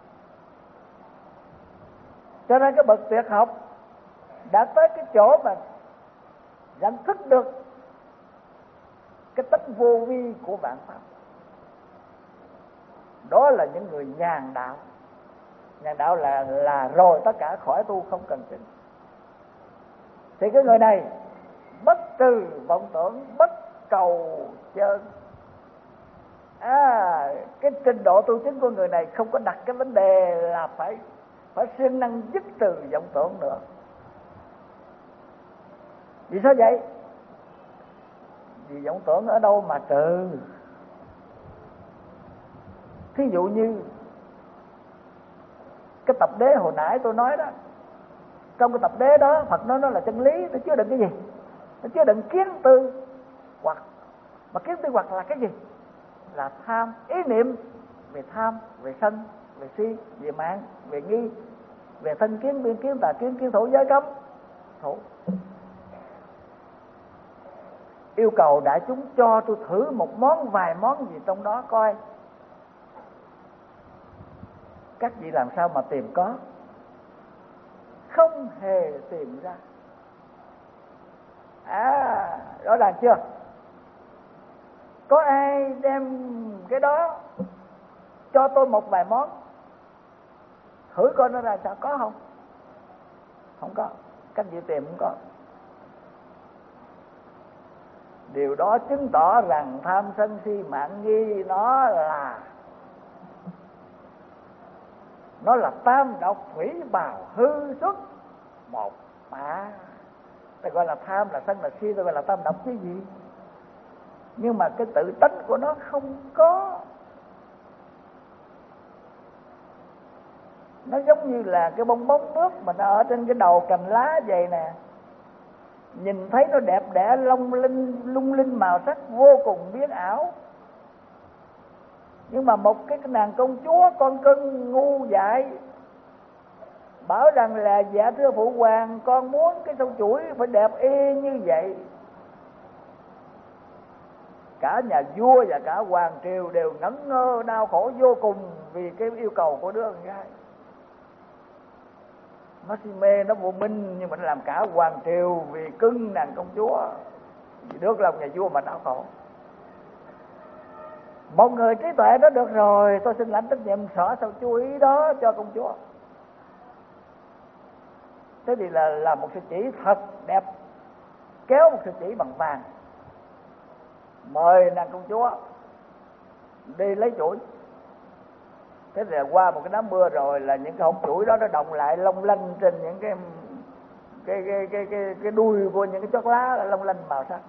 Cho nên cái bậc tuyệt học đã tới cái chỗ mà nhận thức được cái tính vô vi của vạn pháp. Đó là những người nhàn đạo. Nhàn đạo là là rồi tất cả khỏi tu không cần chứng. Thì cái người này bất trừ vọng tưởng, bất cầu chân. À, cái trình độ tu chứng của người này không có đặt cái vấn đề là phải phải siêng năng dứt trừ vọng tưởng nữa. Vì sao vậy? Vì vọng tưởng ở đâu mà trừ? Thí dụ như cái tập đế hồi nãy tôi nói đó, trong cái tập đế đó Phật nói nó là chân lý, nó chứa đựng cái gì? Nó chứa đựng kiến tư hoặc. Mà kiến tư hoặc là cái gì? Là tham, ý niệm về tham, về sân, về si, về mạng, về nghi, về thân kiến, biên kiến, tà kiến, kiến thủ, giới cấm thủ. Yêu cầu đại chúng cho tôi thử một món, vài món gì trong đó coi. Các vị làm sao mà tìm có? Không hề tìm ra. À, rõ ràng chưa? Có ai đem cái đó cho tôi một vài món thử coi nó ra sao, có không? Không có. Các vị tìm không có. Điều đó chứng tỏ rằng tham sân si mạng nghi nó là nó là tam độc thủy bào hư xuất một mà. Ta gọi là tham là sân là si, ta gọi là tam độc cái gì? nhưng mà cái tự tánh của nó không có. Nó giống như là cái bong bóng nước mà nó ở trên cái đầu cành lá vậy nè, nhìn thấy nó đẹp đẽ long linh lung linh màu sắc vô cùng biến ảo. Nhưng mà một cái nàng công chúa con cưng ngu dại bảo rằng là dạ thưa phụ hoàng, con muốn cái sâu chuỗi phải đẹp y như vậy. Cả nhà vua và cả hoàng triều đều ngẩn ngơ đau khổ vô cùng vì cái yêu cầu của đứa con gái. Nó si mê, nó vô minh, nhưng mà nó làm cả hoàng triều vì cưng nàng công chúa, vì nước lòng nhà vua mà đau khổ. Một người trí tuệ đó được rồi, tôi xin lãnh trách nhiệm xỏ sâu chuỗi đó cho công chúa. Thế thì là là một sợi chỉ thật đẹp, kéo một sợi chỉ bằng vàng, mời nàng công chúa đi lấy chuỗi. Thế thì là qua một cái đám mưa rồi là những cái hột chuỗi đó nó động lại long lanh trên những cái cái cái cái cái, cái đuôi của những cái chót lá long lanh màu sắc.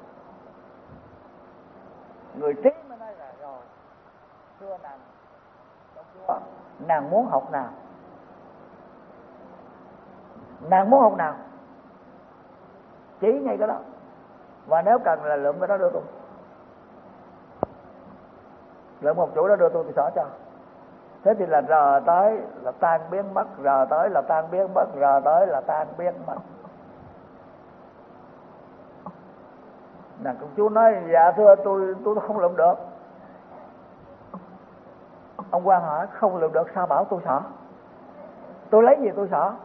Người trí mới nói là rồi, thưa nàng công chúa, nàng muốn học nào? Nàng muốn học nào? Chỉ ngay cái đó, và nếu cần là lượm cái đó đưa tôi, lượm một chuỗi đó đưa tôi thì xỏ cho. Thế thì là rờ tới là tan biến mất, rờ tới là tan biến mất, rờ tới là tan biến mất. Nàng công chúa nói dạ thưa tôi tôi không lượm được. Ông quan hỏi không lượm được sao bảo tôi xỏ? Tôi lấy gì tôi xỏ?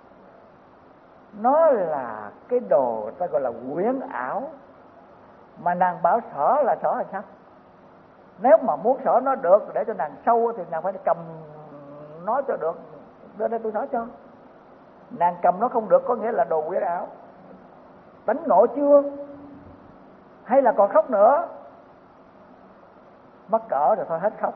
Nó là cái đồ ta gọi là quyến ảo, mà nàng bảo xỏ là xỏ là sao? Nếu mà muốn xỏ nó được để cho nàng sâu thì nàng phải cầm nó cho được, đưa đây tôi xỏ cho. Nàng cầm nó không được có nghĩa là đồ quyến ảo. Đánh ngộ chưa? Hay là còn khóc nữa? Mắc cỡ rồi thôi hết khóc.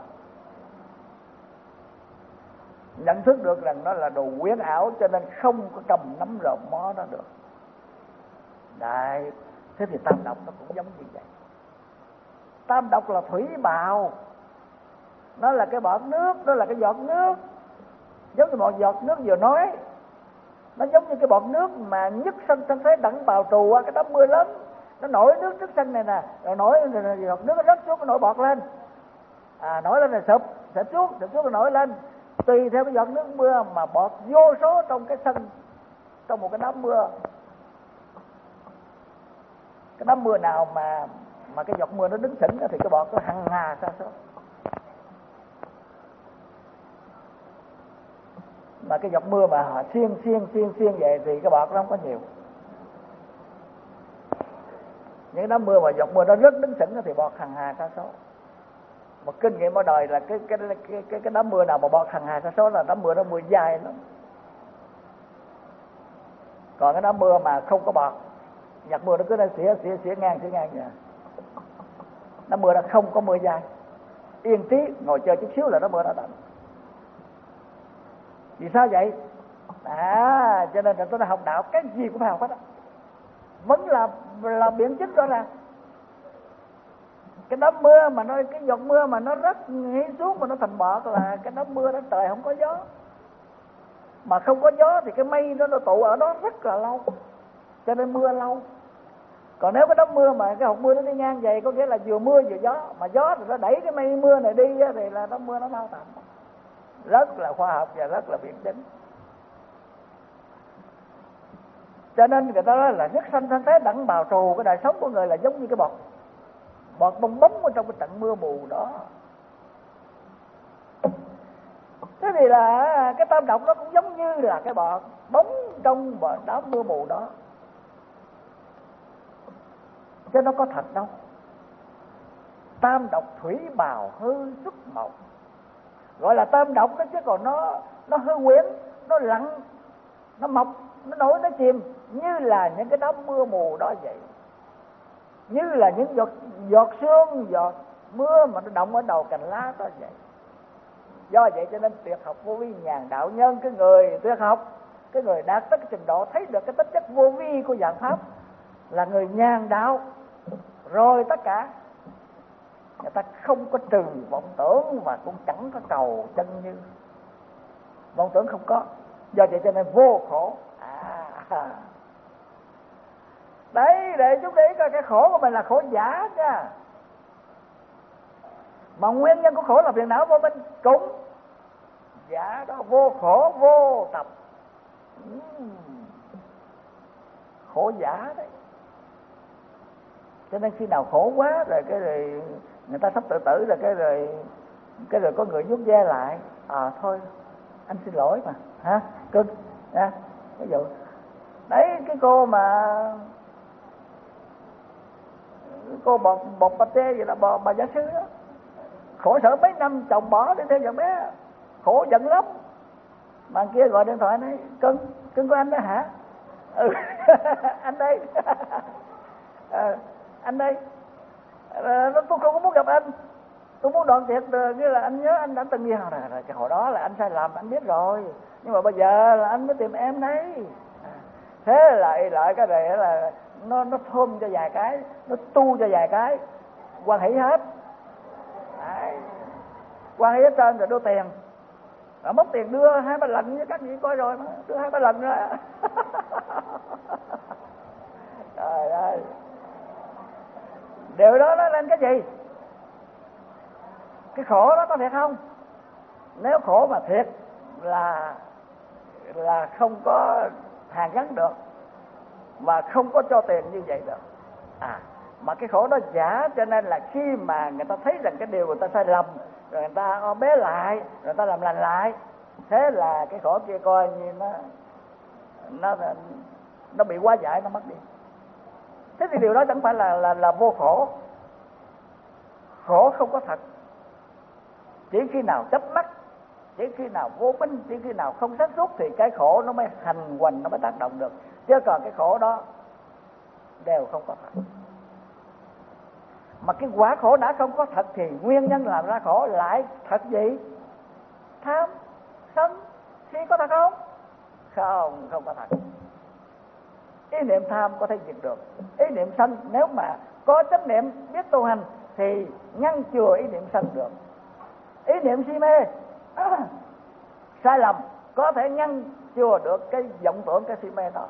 Nhận thức được rằng nó là đồ quyến ảo cho nên không có cầm nắm rộng mó nó được. Đấy, thế thì tam độc nó cũng giống như vậy. Tam độc là thủy bào, nó là cái bọt nước, nó là cái giọt nước, giống như một giọt nước vừa nói. Nó giống như cái bọt nước mà nhất sanh sanh thế đặng bào trù qua cái đám mưa lớn. Nó nổi nước trước sân này nè, rồi nổi rồi giọt nước nó rớt xuống, nó nổi bọt lên, à nổi lên rồi sụp, sụp xuống, sụp xuống rồi nổi lên. Tùy theo cái giọt nước mưa mà bọt vô số trong cái sân, trong một cái đám mưa. Cái đám mưa nào mà mà cái giọt mưa nó đứng sững thì cái bọt nó hằng hà sa số. Mà cái giọt mưa mà họ xiên xiên xiên xiên vậy thì cái bọt nó không có nhiều. Những đám mưa mà giọt mưa nó rất đứng sững thì bọt hằng hà sa số. Một kinh nghiệm ở đời là cái cái cái cái cái đám mưa nào mà bọt hằng hà sa số là đám mưa đó mưa dài lắm. Còn cái đám mưa mà không có bọt, giọt mưa nó cứ nó xỉa xỉa xỉa ngang xỉa ngang vậy. Đám mưa nó không có mưa dài, yên tí ngồi chơi chút xíu là nó mưa nó tạnh. Vì sao vậy? À, cho nên là tôi đã học đạo cái gì cũng phải học hết á, vẫn là là biện chứng rõ ràng. Cái đám mưa mà nó cái giọt mưa mà nó rớt ngay xuống mà nó thành bọt là cái đám mưa đó trời không có gió, mà không có gió thì cái mây đó nó tụ ở đó rất là lâu, cho nên mưa lâu. Còn nếu cái đám mưa mà cái hột mưa nó đi ngang vậy có nghĩa là vừa mưa vừa gió, mà gió thì nó đẩy cái mây mưa này đi thì là đám mưa nó mau tạnh. Rất là khoa học và rất là biện chứng. Cho nên người ta nói là nhất sanh sanh thế đặng bào trù. Cái đời sống của người là giống như cái bọt bọt bong bóng ở trong cái trận mưa mù đó. Thế thì là cái tam độc nó cũng giống như là cái bọt bóng trong đám mưa mù đó, chứ nó có thật đâu. Tam độc thủy bào hư xuất màu, gọi là tam độc đó, chứ còn nó nó hư quyến, nó lặng, nó mọc, nó nổi, nó chìm như là những cái đám mưa mù đó vậy, như là những giọt giọt sương, giọt mưa mà nó động ở đầu cành lá đó vậy. Do vậy cho nên tuyệt học vô vi nhàn đạo nhân, cái người tuyệt học, cái người đạt tới cái trình độ thấy được cái tính chất vô vi của dạng pháp là người nhàn đạo rồi tất cả. người ta không có trừ vọng tưởng và cũng chẳng có cầu chân như. Vọng tưởng không có, do vậy cho nên vô khổ. À, đấy, để chúng để ý coi cái khổ của mình là khổ giả nha. Mà nguyên nhân của khổ là phiền não vô minh cũng giả đó, vô khổ vô tập. uhm. Khổ giả đấy. Cho nên khi nào khổ quá rồi cái rồi người ta sắp tự tử rồi cái rồi cái rồi có người vuốt ve lại, à thôi anh xin lỗi mà, hả cưng, à, ví dụ đấy, cái cô mà cô bọt bọt bà tê vậy là bà, bà giáo sư đó, khổ sở mấy năm chồng bỏ đi theo vợ bé, khổ giận lắm, mà kia gọi điện thoại nói cưng cưng của anh đó hả, ừ anh đây à, anh đây à, tôi không có muốn gặp anh, tôi muốn đoạn tuyệt, như là anh nhớ anh đã từng gì rồi, rồi cái hồi đó là anh sai lầm anh biết rồi, nhưng mà bây giờ là anh mới tìm em đấy. À, thế lại lại cái này là nó nó thơm cho vài cái, nó tu cho vài cái, quan hỷ hết. Đấy, quan hỷ hết trơn rồi đưa tiền, rồi mất tiền đưa hai ba lần với các vị coi rồi mà, đưa hai ba lần rồi. Trời ơi, điều đó nó lên cái gì? Cái khổ đó có thiệt không? Nếu khổ mà thiệt là là không có hàn gắn được và không có cho tiền như vậy được. À, mà cái khổ đó giả, cho nên là khi mà người ta thấy rằng cái điều người ta sai lầm, rồi người ta o bé lại, rồi người ta làm lành lại, thế là cái khổ kia coi như nó nó nó bị hóa giải, nó mất đi. Thế thì điều đó chẳng phải là là là vô khổ. Khổ không có thật. Chỉ khi nào chấp mắc, chỉ khi nào vô minh, chỉ khi nào không sáng suốt thì cái khổ nó mới hành hoành, nó mới tác động được. Chứ còn cái khổ đó đều không có thật. Mà cái quả khổ đã không có thật thì nguyên nhân làm ra khổ lại thật gì? Tham, sân, si có thật không? Không, không có thật. Ý niệm tham có thể diệt được. Ý niệm sân nếu mà có chánh niệm biết tu hành thì ngăn chừa ý niệm sân được. Ý niệm si mê à, sai lầm có thể ngăn chừa được cái vọng tưởng, cái si mê đó.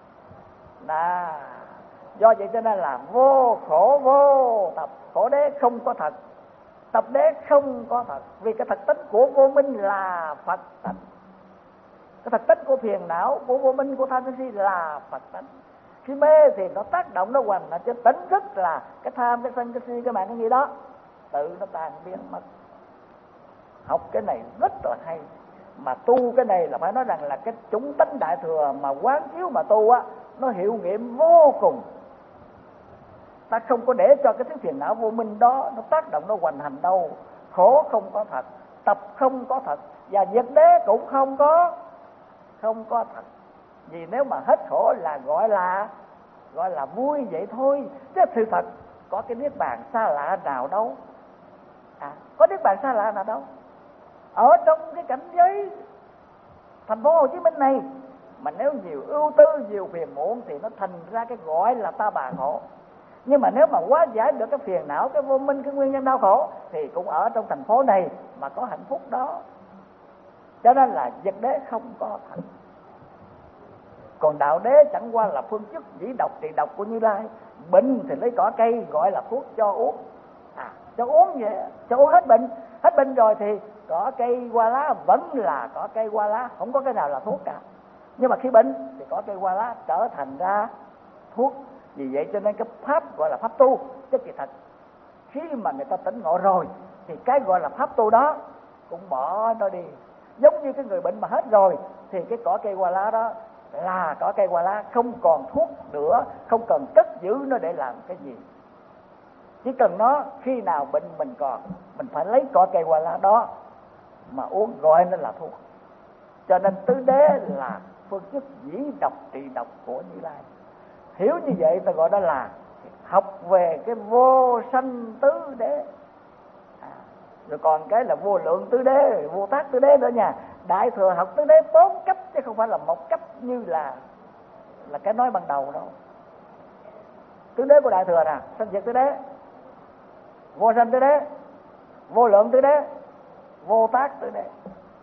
Là do vậy cho nên là vô khổ vô tập. Khổ đế không có thật, tập đế không có thật. Vì cái thật tính của vô minh là Phật tánh. Cái thật tính của phiền não, của vô minh, của tham sân si là Phật tánh. Si mê thì nó tác động, nó hoành, nó chứ tính rất là cái tham, cái sân, cái si, cái mạng, cái gì đó tự nó tan biến mất. Học cái này rất là hay. Mà tu cái này là phải nói rằng là cái chủng tánh đại thừa mà quán chiếu mà tu á, nó hiệu nghiệm vô cùng. Ta không có để cho cái thứ phiền não vô minh đó nó tác động, nó hoành hành đâu. Khổ không có thật, tập không có thật, và diệt đế cũng không có không có thật. Vì nếu mà hết khổ là gọi là gọi là vui vậy thôi, chứ sự thật có cái niết bàn xa lạ nào đâu. À, có niết bàn xa lạ nào đâu. Ở trong cái cảnh giới thành phố Hồ Chí Minh này mà nếu nhiều ưu tư, nhiều phiền muộn thì nó thành ra cái gọi là ta bà khổ. Nhưng mà nếu mà hóa giải được cái phiền não, cái vô minh, cái nguyên nhân đau khổ thì cũng ở trong thành phố này mà có hạnh phúc đó. Cho nên là diệt đế không có thật. Còn đạo đế chẳng qua là phương chức dĩ độc trị độc của Như Lai. Bệnh thì lấy cỏ cây gọi là thuốc cho uống. À, cho uống vậy, cho uống hết bệnh. Hết bệnh rồi thì cỏ cây hoa lá vẫn là cỏ cây hoa lá, không có cái nào là thuốc cả. Nhưng mà khi bệnh thì cỏ cây hoa lá trở thành ra thuốc. Vì vậy cho nên cái pháp gọi là pháp tu, chứ kỳ thật khi mà người ta tỉnh ngộ rồi thì cái gọi là pháp tu đó cũng bỏ nó đi. Giống như cái người bệnh mà hết rồi thì cái cỏ cây hoa lá đó là cỏ cây hoa lá, không còn thuốc nữa, không cần cất giữ nó để làm cái gì. Chỉ cần nó khi nào bệnh mình còn, mình phải lấy cỏ cây hoa lá đó mà uống, gọi nó là thuốc. Cho nên tứ đế là phương thức dĩ độc trị độc của Như Lai. Hiểu như vậy ta gọi đó là học về cái vô sanh tứ đế. À, rồi còn cái là vô lượng tứ đế, vô tác tứ đế nữa nha. Đại thừa học tứ đế bốn cấp chứ không phải là một cấp như là là cái nói ban đầu đâu. Tứ đế của đại thừa nè, sanh diệt tứ đế. vô sanh tứ đế, vô lượng tứ đế, vô tác tứ đế.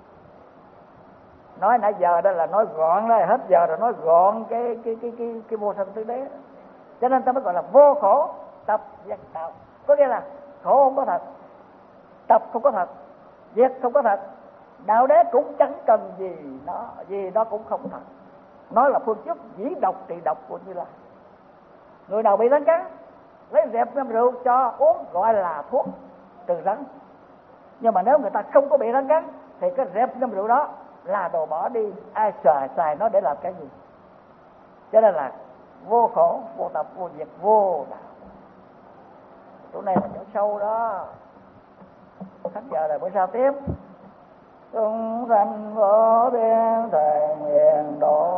Nói nãy giờ đó là nói gọn đây, hết giờ rồi nói gọn cái cái cái cái cái vô sanh tứ đế. Cho nên ta mới gọi là vô khổ tập diệt đạo. Có nghĩa là khổ không có thật, tập không có thật, diệt không có thật, đạo đế cũng chẳng cần gì nó, vì nó cũng không thật. Nó là phương thức dĩ độc trị độc của Như Lai. Người nào bị rắn cắn, lấy dẹp ngâm rượu cho uống gọi là thuốc trừ rắn. Nhưng mà nếu người ta không có bị rắn cắn thì cái dẹp ngâm rượu đó là đồ bỏ đi, ai xài xài nó để làm cái gì. Cho nên là vô khổ, vô tập, vô diệt, vô đạo. Chỗ này là chỗ sâu đó. Hết giờ rồi, bữa sau tiếp. Chúng sanh vô biên thành hiền độ